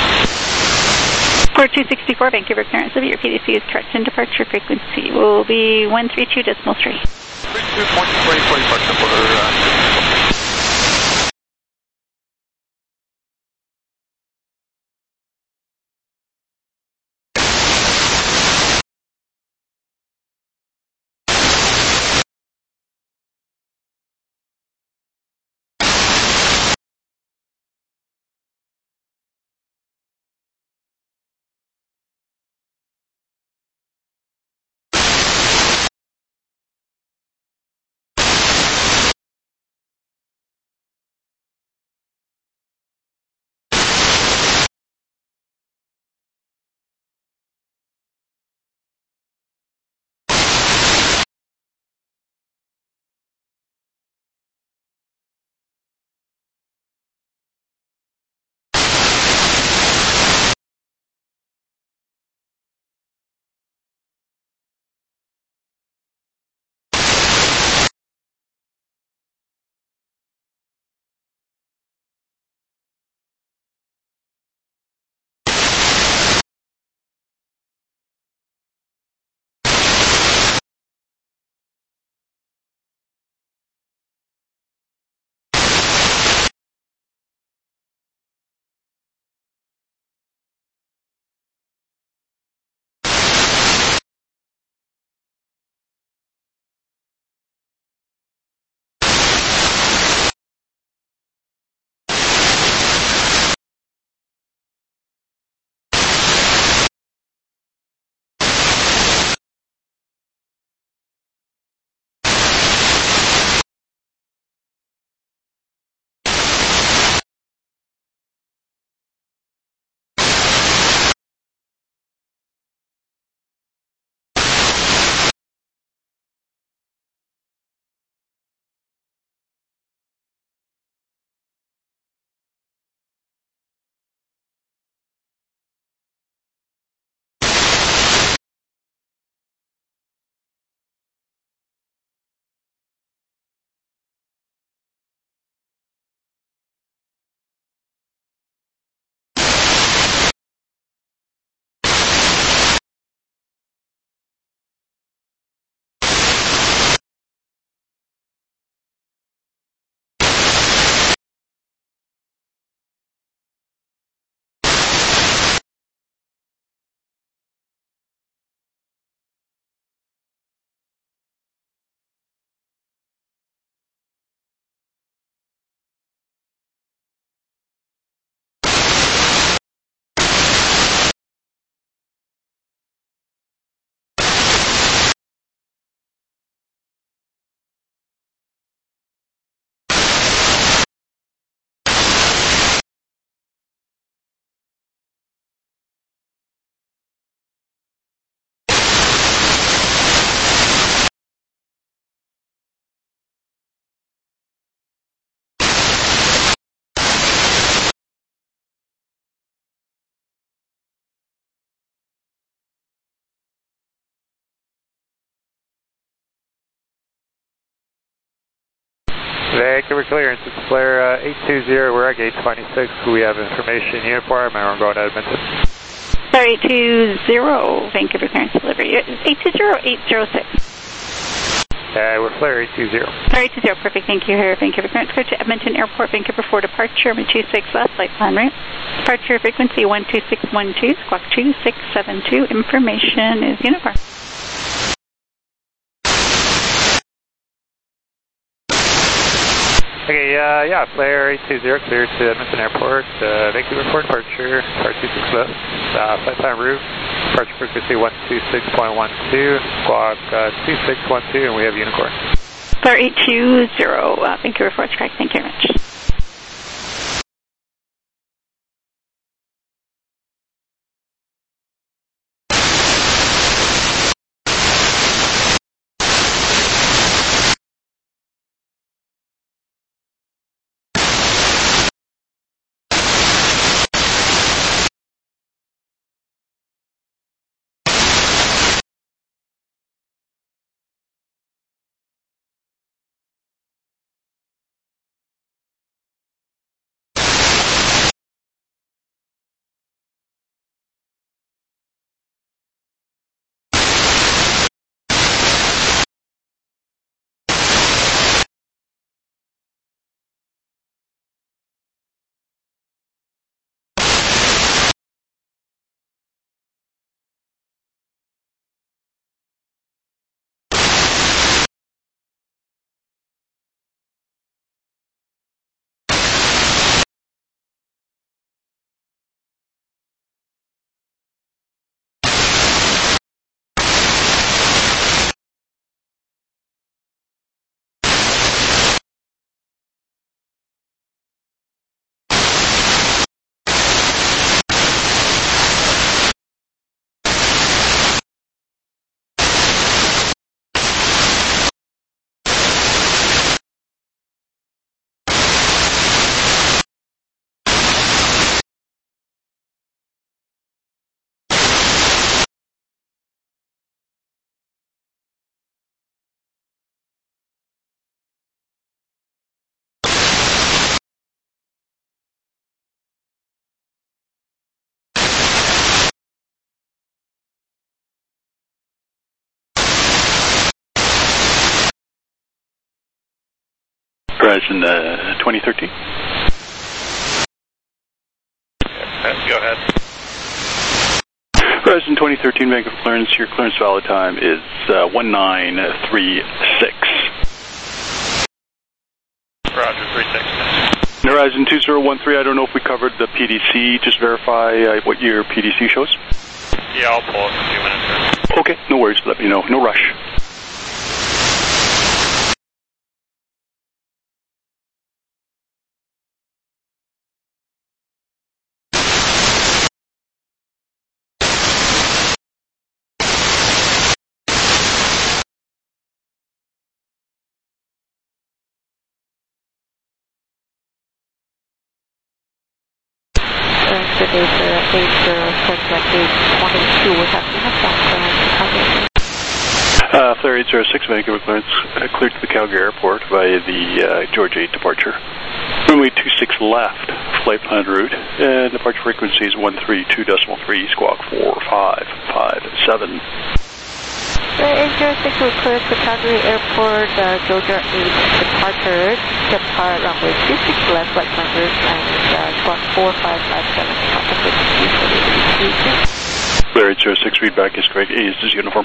[SPEAKER 2] Port two sixty-four, Vancouver clearance of your P D C is correct and departure frequency will be one three two decimal three.
[SPEAKER 13] three two point three four, departure order. Uh,
[SPEAKER 6] Vancouver clearance, it's Flare uh, eight two zero, we're at gate twenty-six, we have information uniform and we're going to Edmonton.
[SPEAKER 2] Flare eight two zero, Vancouver clearance delivery, eight two zero, eight zero six.
[SPEAKER 6] Uh, we're Flare eight two zero.
[SPEAKER 2] Flare eight two zero, perfect, thank you here, Vancouver clearance, go to Edmonton Airport, Vancouver four departure, runway two six left, flight plan route. Departure frequency one two six one two, squawk two six seven two, information is uniform.
[SPEAKER 6] Okay, uh, yeah, Flare eight two zero, clear to Edmonton Airport, uh, Vancouver four departure, car two six left, uh, flight plan route, departure frequency one two six point one two, squawk uh, two six one two, and we have unicorn.
[SPEAKER 2] Flare eight two zero, uh, Vancouver four, correct, thank you very much.
[SPEAKER 5] Horizon uh, twenty thirteen.
[SPEAKER 10] Go ahead.
[SPEAKER 5] Horizon twenty thirteen, Vancouver clearance. Your clearance valid time is uh, one nine three six.
[SPEAKER 10] Roger, three six.
[SPEAKER 5] Horizon two zero one three, I don't know if we covered the P D C. Just verify uh, what your P D C shows.
[SPEAKER 10] Yeah, I'll pull it in a few minutes.
[SPEAKER 5] Okay, no worries. Let me know. No rush. Uh, Flare eight zero six, Vancouver clearance, uh, cleared to the Calgary Airport via the uh, Georgia eight departure. Runway two six left, flight plan route, and departure frequency is one three two point three, squawk four five five seven.
[SPEAKER 16] Flare eight zero six will clear to Calgary Airport, uh, Georgia eight departure, depart runway two six left, flight plan route, and uh, squawk four five five seven.
[SPEAKER 5] Flare eight zero six, feedback is correct. A is this uniform.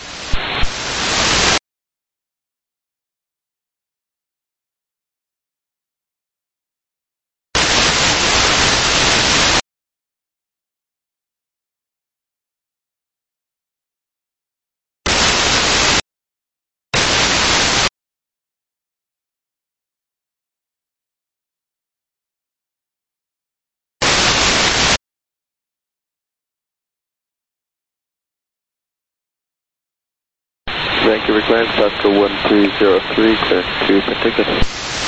[SPEAKER 17] Vancouver clearance, Pasco one three zero three, clear to Penticton.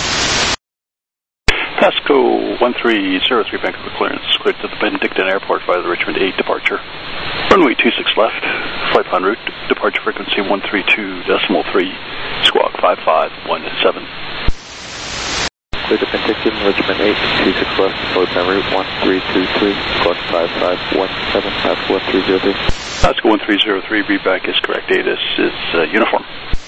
[SPEAKER 5] Pasco one three zero three, Vancouver clearance, cleared to the Penticton Airport via the Richmond eight departure. Runway two six left, flight plan route, departure frequency one three two point three, squawk five five one seven.
[SPEAKER 17] clear to Penticton, Regiment eight, two six left, flight plan route one three two three, squawk five five one seven, Oscar one three zero three.
[SPEAKER 5] Oscar one three zero three, readback is correct. ATIS is uh, uniform.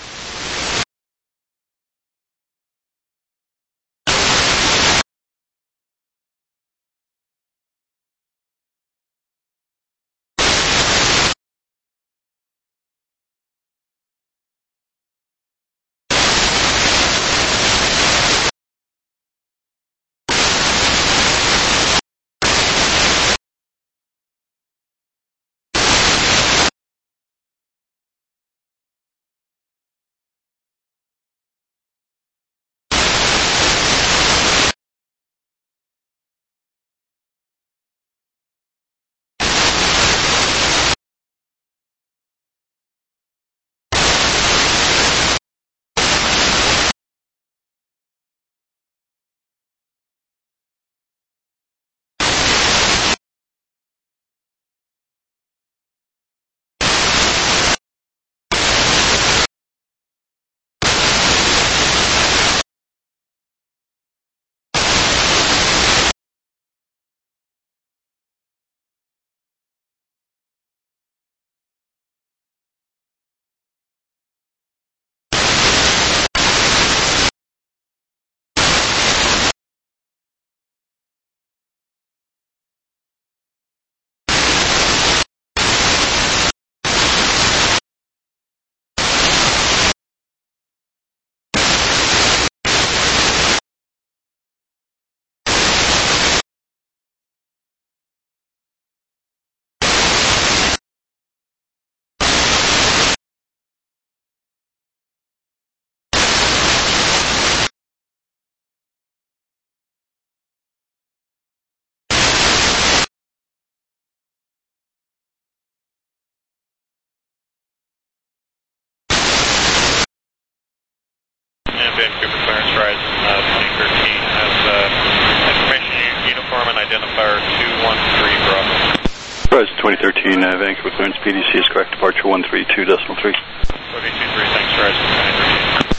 [SPEAKER 10] Vancouver clearance rise uh, twenty thirteen has uh, information uniform and identifier two one three Bravo.
[SPEAKER 5] Rise twenty thirteen, uh, Vancouver clearance P D C is correct. Departure one three two decimal three.
[SPEAKER 10] one three two three, thanks, rise twenty thirteen.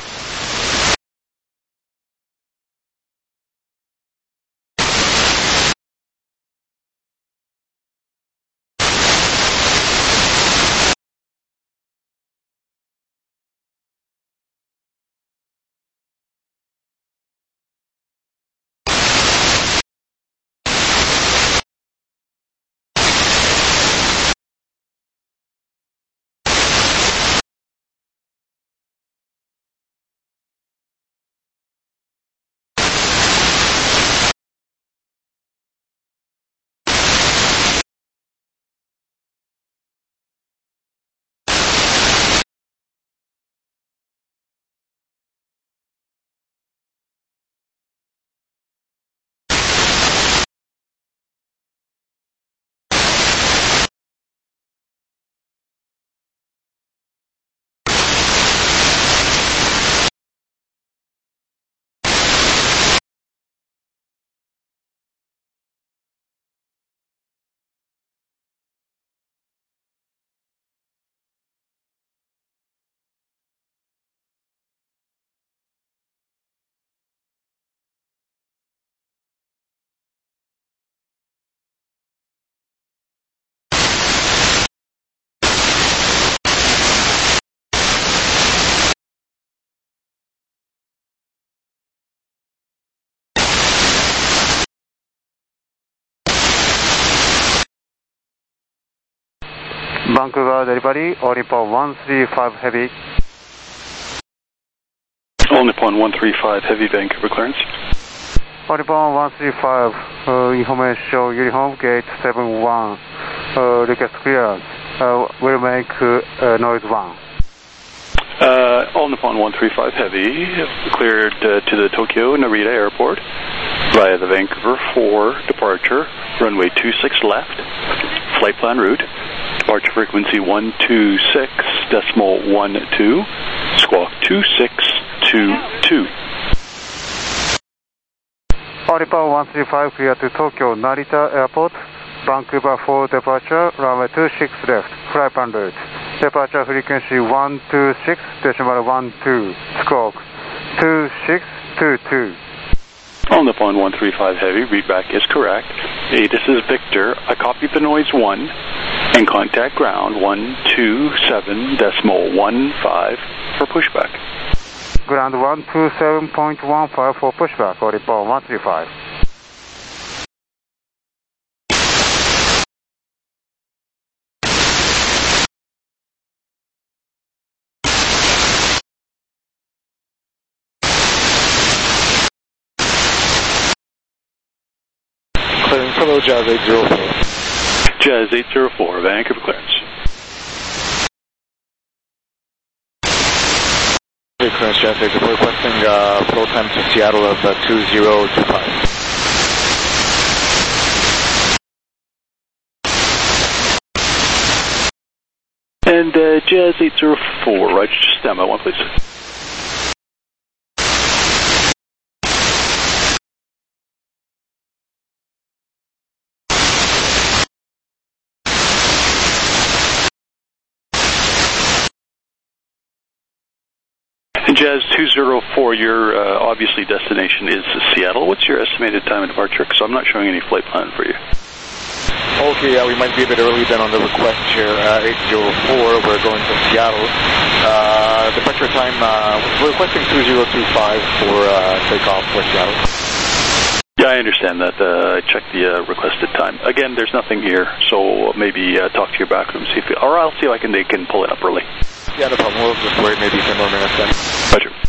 [SPEAKER 6] Vancouver delivery, all Nippon one three five heavy.
[SPEAKER 5] All Nippon one three five heavy, Vancouver clearance.
[SPEAKER 6] All Nippon one three five, uh, information uniform gate seven one, uh, request clearance, uh, will make uh, noise one.
[SPEAKER 5] Uh, all Nippon one three five heavy, cleared uh, to the Tokyo Narita Airport via the Vancouver four departure, runway two six left, flight plan route, departure frequency one two six decimal one two, squawk two six two two.
[SPEAKER 6] All Nippon one three five clear to Tokyo Narita Airport, Vancouver four departure, runway two six left, flight plan route. Departure frequency one two six decimal one two, squawk two six two two.
[SPEAKER 5] On the phone, one three five Heavy, readback is correct. Hey, this is Victor. I copied the noise one and contact ground one two seven decimal one five for pushback.
[SPEAKER 3] Ground one two seven point one five for pushback, or report one three five.
[SPEAKER 8] Clearing fellow Jazz eight zero four.
[SPEAKER 5] Jazz eight zero four, Vancouver clearance.
[SPEAKER 8] Clearance Jazz eight zero four, requesting uh, flow time to Seattle of uh, two zero two five.
[SPEAKER 5] And uh, Jazz eight zero four, right, just stand by one, please. Jazz two zero four, your uh, obviously destination is Seattle. What's your estimated time of departure? Because I'm not showing any flight plan for you.
[SPEAKER 8] Okay, yeah, we might be a bit early then on the request here. Uh, eight zero four, we're going to Seattle. Uh, departure time, uh, we're requesting two zero two five for uh, takeoff for Seattle.
[SPEAKER 5] Yeah, I understand that. Uh, I checked the uh, requested time. Again, there's nothing here, so maybe uh, talk to your back room, see if you, or I'll see if I can, they can pull it up early.
[SPEAKER 8] Yeah, no problem. We'll just wait maybe ten more minutes then.
[SPEAKER 5] Roger.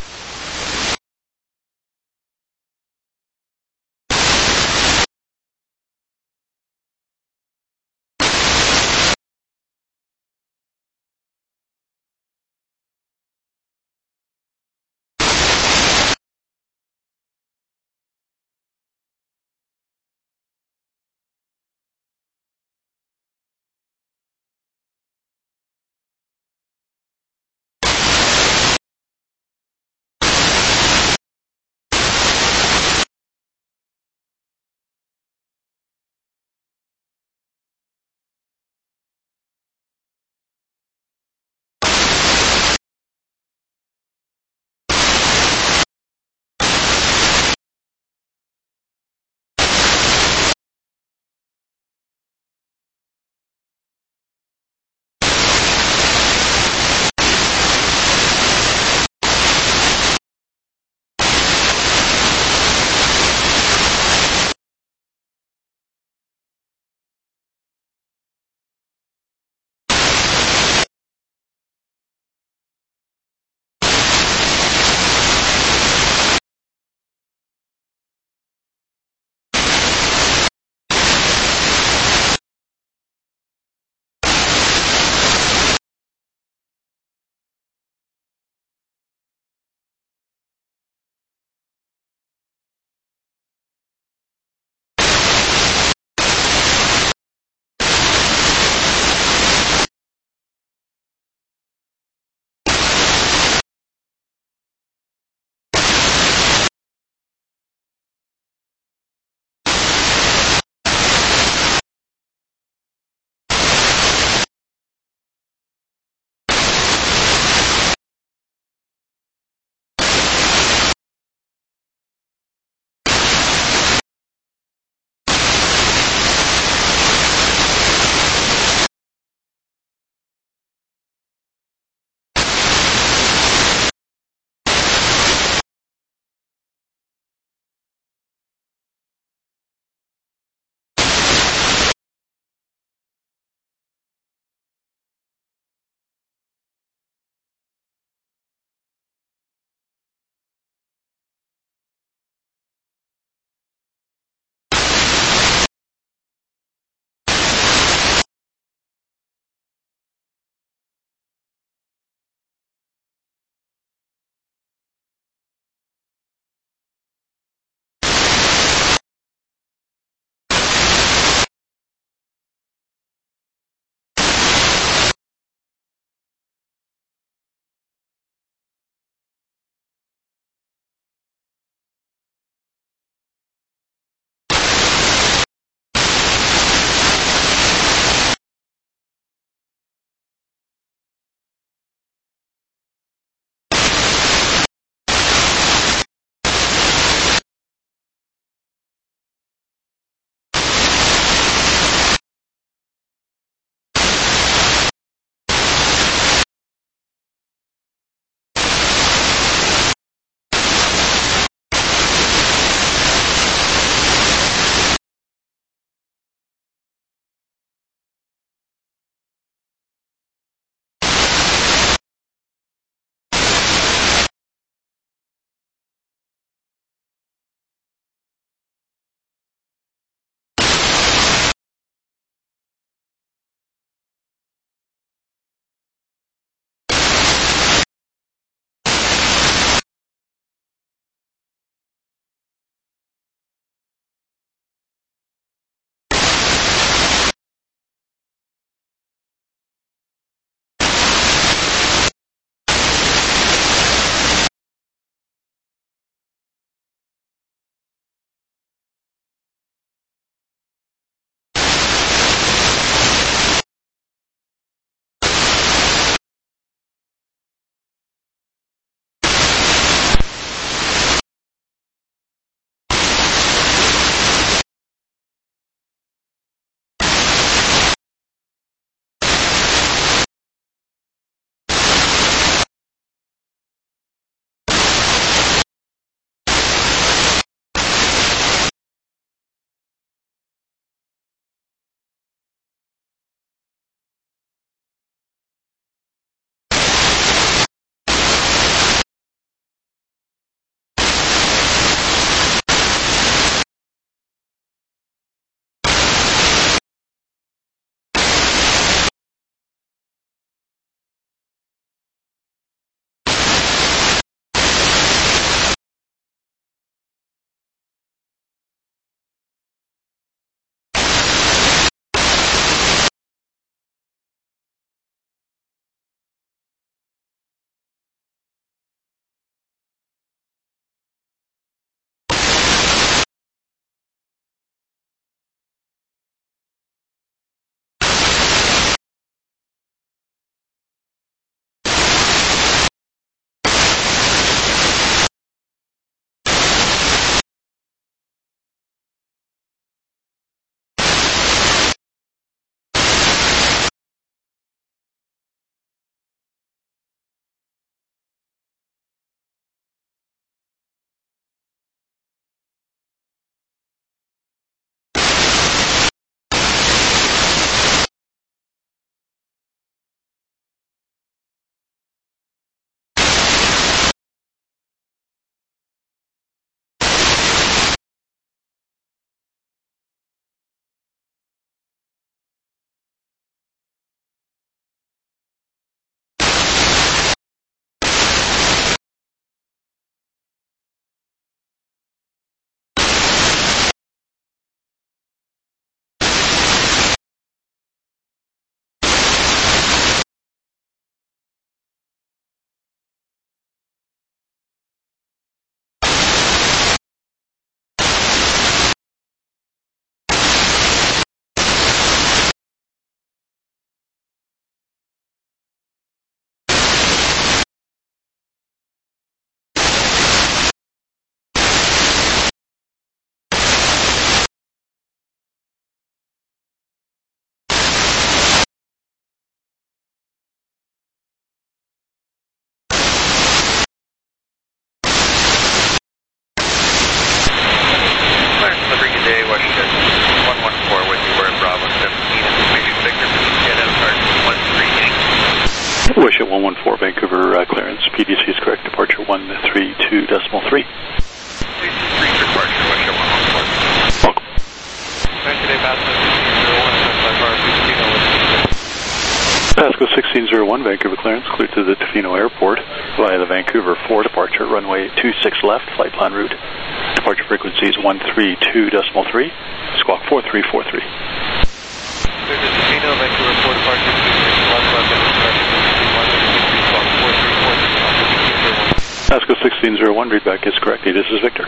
[SPEAKER 5] Jet one one four, Vancouver uh, clearance. P D C is correct. Departure one three two decimal three.
[SPEAKER 10] three two three, departure, West Jet one one four.
[SPEAKER 5] Welcome.
[SPEAKER 10] Today, Pasco sixteen zero one, by bar Tofino.
[SPEAKER 5] Pasco sixteen zero one, Vancouver clearance, cleared to the Tofino Airport via the Vancouver four departure, runway two six left, flight plan route. Departure frequency is one three two decimal three, squawk four three four three.
[SPEAKER 10] Cleared to Tofino, Vancouver four departure, two six left, left, one three three, squawk four three four three.
[SPEAKER 5] Pasco sixteen zero one, readback is correct. This is Victor.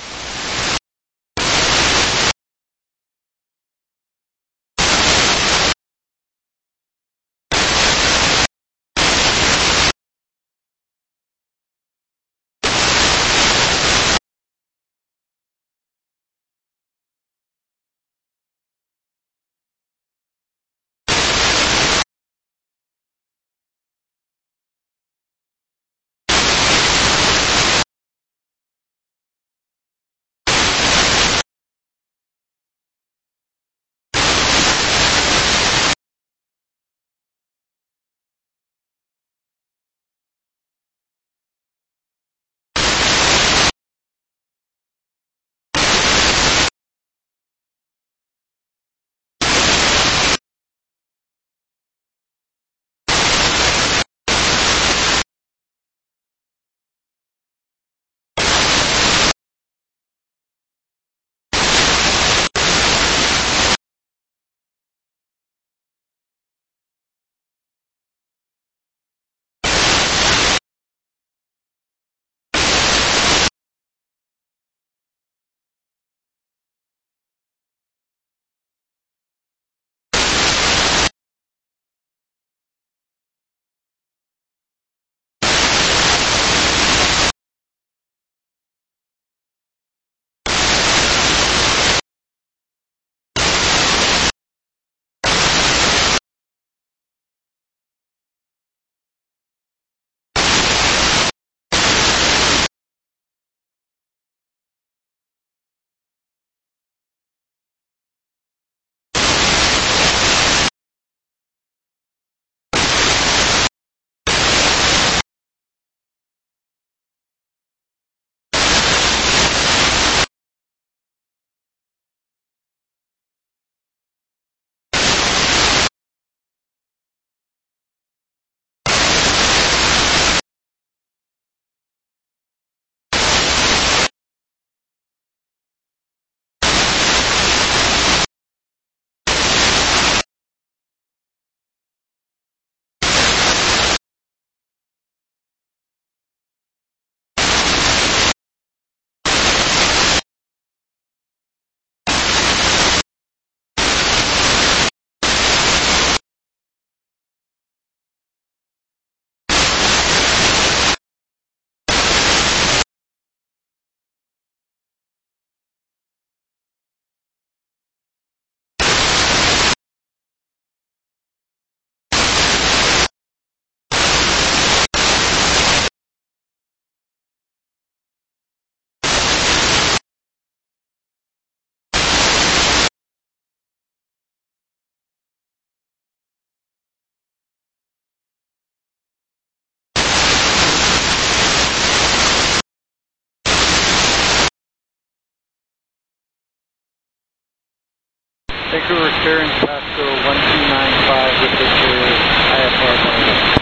[SPEAKER 11] Vancouver clearance, Pasco one two nine five with Victor I F R one.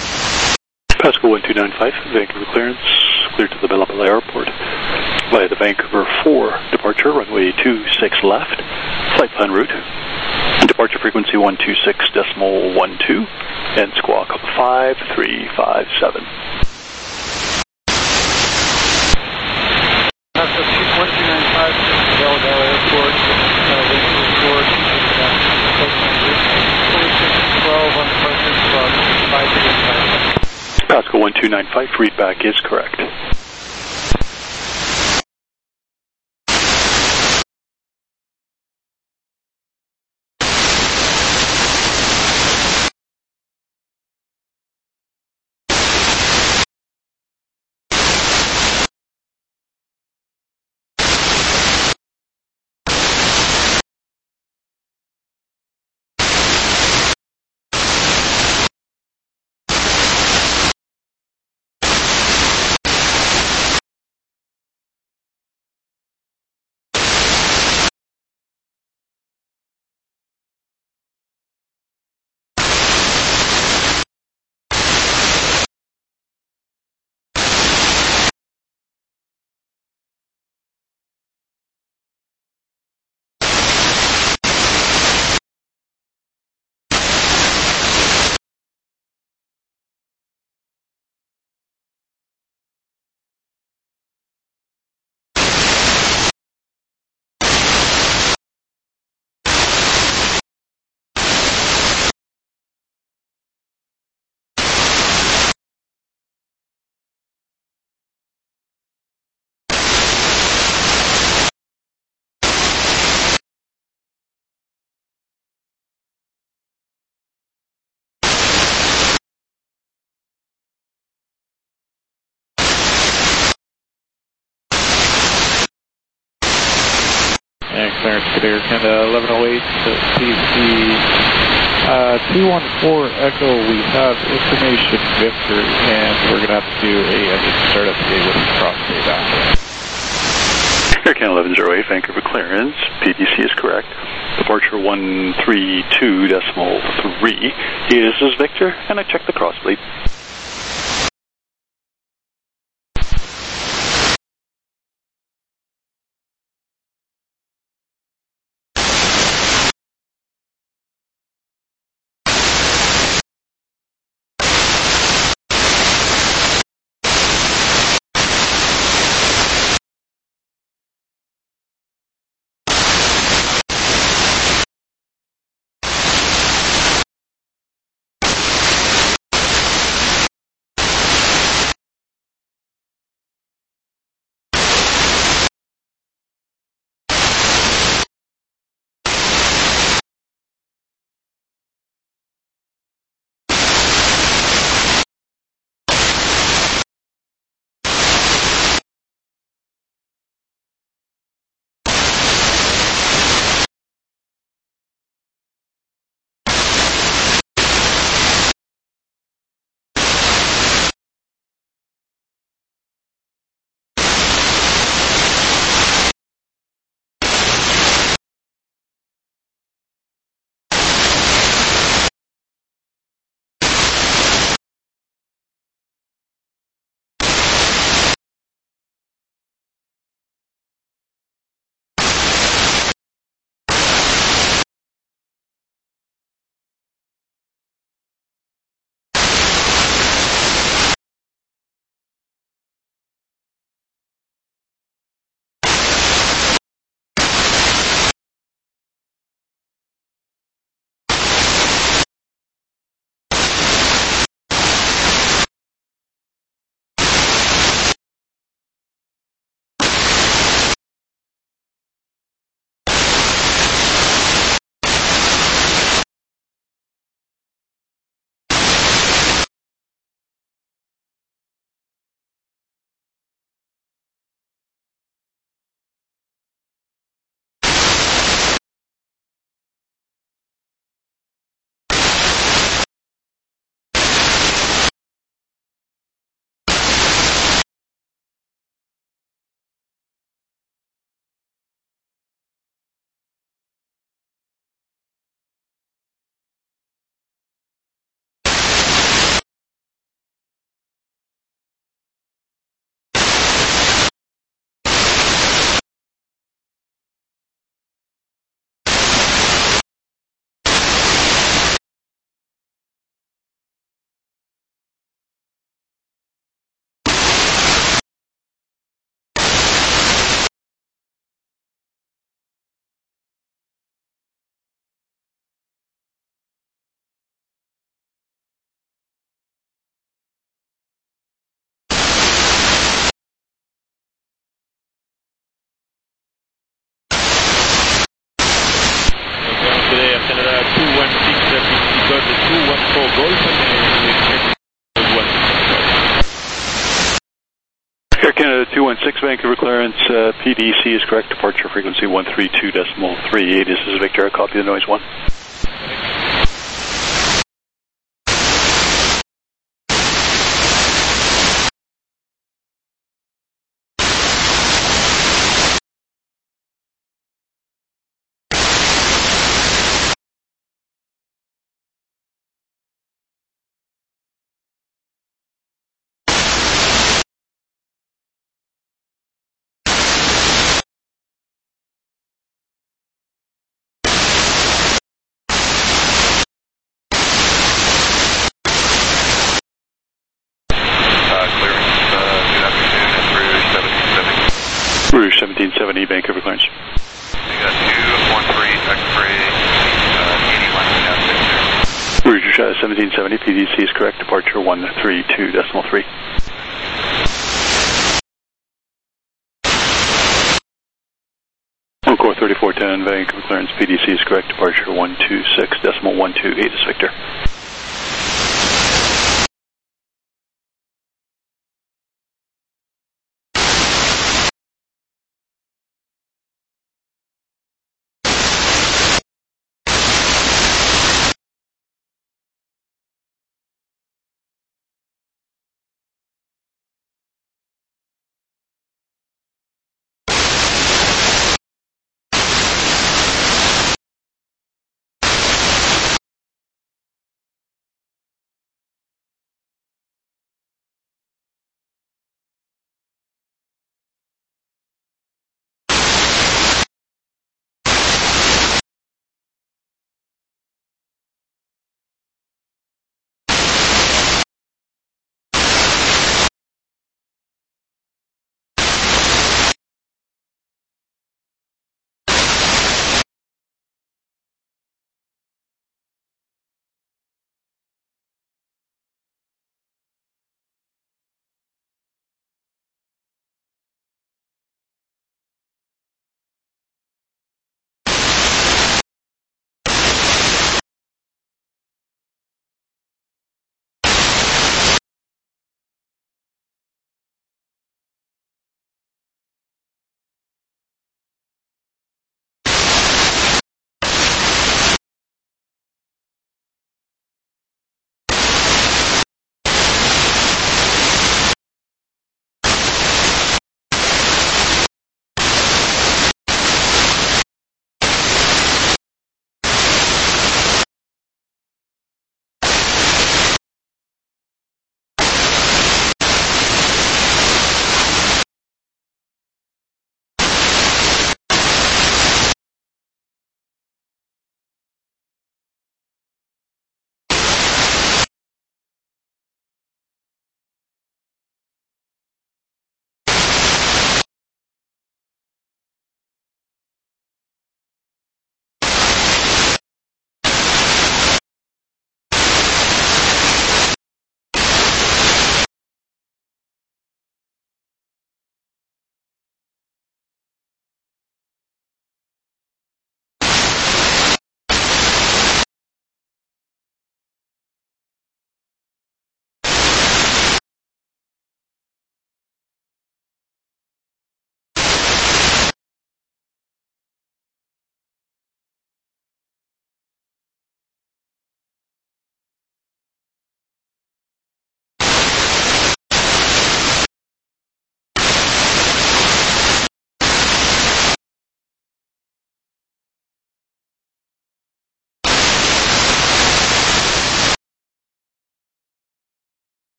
[SPEAKER 5] Pasco one two nine five, Vancouver clearance, cleared to the Bellapilla Airport via the Vancouver four departure, runway two six left, flight plan route. Departure frequency one two six decimal one two, and squawk five three five seven.
[SPEAKER 11] Pasco one two nine five, Bellapilla Airport, uh, Vancouver four, twenty-six twelve on departure, squawk five three five.
[SPEAKER 5] Pasco one two nine five, readback is correct.
[SPEAKER 6] And clearance to Air Canada eleven oh eight to P D C uh, two one four Echo. We have information, Victor, and we're going to have to do a engine startup today with cross day back.
[SPEAKER 5] Air Canada eleven oh eight, Vancouver clearance. P D C is correct. Departure one three two decimal three. This is Victor, and I checked the crossbleed. Air Canada two one six, Vancouver clearance, uh, P D C is correct, departure frequency one three two decimal three eight. This is Victor, I copy the noise one. Rouge seventeen seventy, Vancouver clearance.
[SPEAKER 18] We got two one three X-ray, uh, eighty-one down Victor.
[SPEAKER 5] Rouge uh, seventeen seventy, P D C is correct, departure one three two decimal three. Encore thirty-four ten, Vancouver clearance, P D C is correct, departure one two six decimal one two eight is Victor.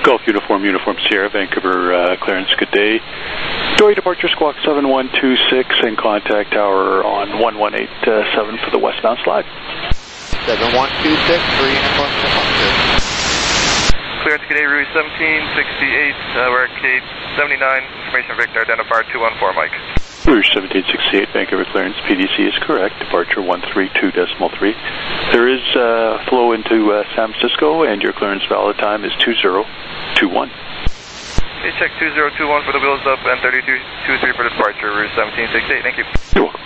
[SPEAKER 5] Golf Uniform, Uniform Sierra, Vancouver uh, clearance, good day. Dory departure, squawk seven one two six, and contact tower on one one eight seven for the westbound slide.
[SPEAKER 12] seven one two six, three Uniform Sierra.
[SPEAKER 18] Clearance, good day, Route seventeen sixty-eight, uh, we're at gate seventy-nine, information Victor, identifier two one four, Mike.
[SPEAKER 5] Rouge seventeen sixty-eight, Vancouver clearance, P D C is correct, departure one three two decimal three. There is uh, flow into uh, San Francisco, and your clearance valid time is two zero two one.
[SPEAKER 18] Okay, check two zero two one for the wheels up and thirty-two twenty-three for the departure, Route seventeen sixty-eight, thank you.
[SPEAKER 5] You're welcome.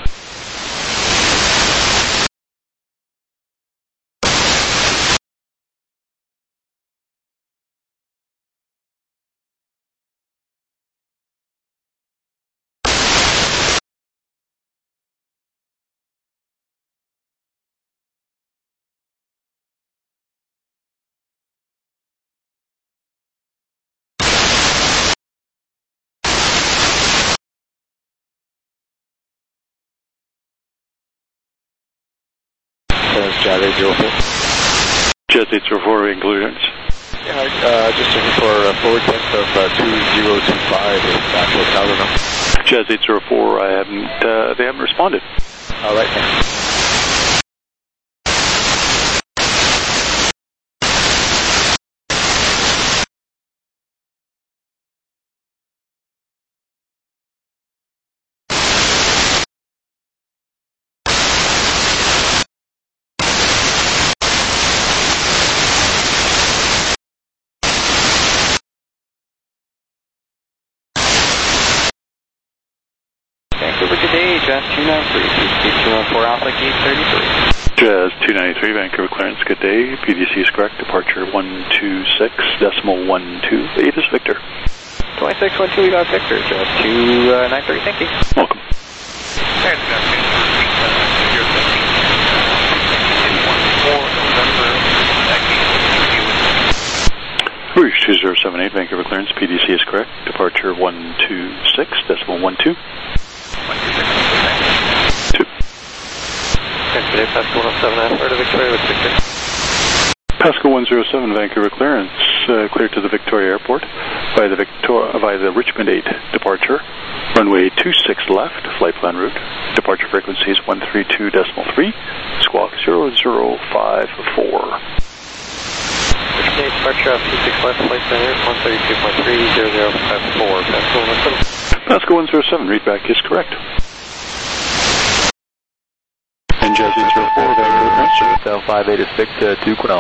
[SPEAKER 8] Jazz eight zero four.
[SPEAKER 5] Jazz eight zero four, clearance.
[SPEAKER 8] Yeah, uh, just looking for a forward test of uh, two zero two five if that's what's out or not.
[SPEAKER 5] Jazz eight zero four, I haven't, uh, they haven't responded.
[SPEAKER 8] All right, thanks.
[SPEAKER 15] Vancouver today, Jazz two ninety-three, P two one four Alpha, gate thirty-three.
[SPEAKER 5] Jazz two ninety-three, Vancouver clearance, good day. P D C is correct, departure one two six decimal one two. Eight is Victor.
[SPEAKER 15] twenty-six one two, we got Victor, Jazz two ninety-three, thank you.
[SPEAKER 5] Welcome. Rouge two zero seven eight, Vancouver clearance, P D C is correct, departure one two six decimal one two. Two.
[SPEAKER 15] Today, Pascal one oh seven, I'm part of Victoria with Victor.
[SPEAKER 5] Pascal one zero seven, Vancouver clearance, uh, clear to the Victoria Airport via the Victor via the Richmond eight departure, runway two six left, flight plan route, departure frequency is one three two decimal three, squawk zero zero five four.
[SPEAKER 15] Richmond eight departure off two six left, flight plan route one thirty-two point three, zero zero five four, Pascal one oh seven.
[SPEAKER 5] Pascal one zero seven, readback is correct. And Jazz eight zero four, Vancouver clearance.
[SPEAKER 17] seven five eight is Victor to Quinnell.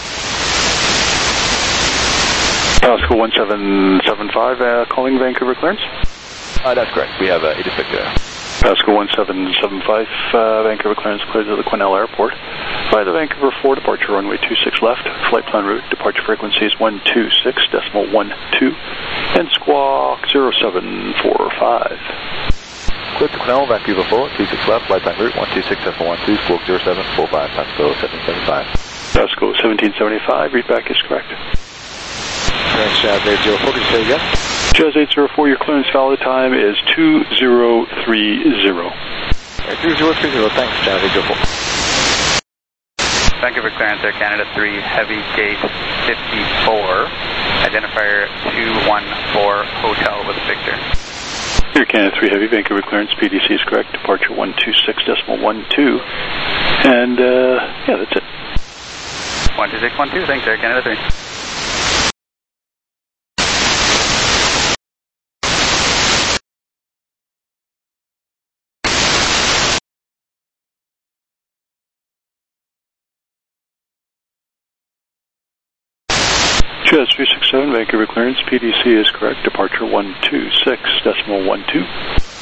[SPEAKER 5] Pascal one seven seven five, uh, calling Vancouver clearance?
[SPEAKER 17] Uh, that's correct. We have uh, eight is Victor.
[SPEAKER 5] Pascal one seven seven five, uh, Vancouver clearance clear to the Quinnell Airport. Via the Vancouver four departure, runway two six left, flight plan route, departure frequency is one two six decimal one two, and squawk zero seven four five.
[SPEAKER 17] Clear to Quinnell, Vancouver four, two six left, flight plan route one two six decimal one two, squawk zero seven four five, Pascal seventeen seventy-five.
[SPEAKER 5] Pascal seventeen seventy-five, readback is correct.
[SPEAKER 8] Thanks, Jazz eight zero four, can you say again?
[SPEAKER 5] Jazz eight zero four, your clearance valid time is two zero three zero.
[SPEAKER 8] Okay, two zero three zero, thanks, Jazz eight zero four.
[SPEAKER 15] Vancouver clearance, Air Canada three, heavy gate fifty-four, identifier two one four, hotel with Victor.
[SPEAKER 5] Air Canada three Heavy, Vancouver clearance, P D C is correct, departure one two six decimal one two, and uh, yeah, that's it.
[SPEAKER 15] one two six one two, thanks, Air Canada three.
[SPEAKER 5] Jazz three six seven, Vancouver clearance, P D C is correct, departure one two six decimal one two.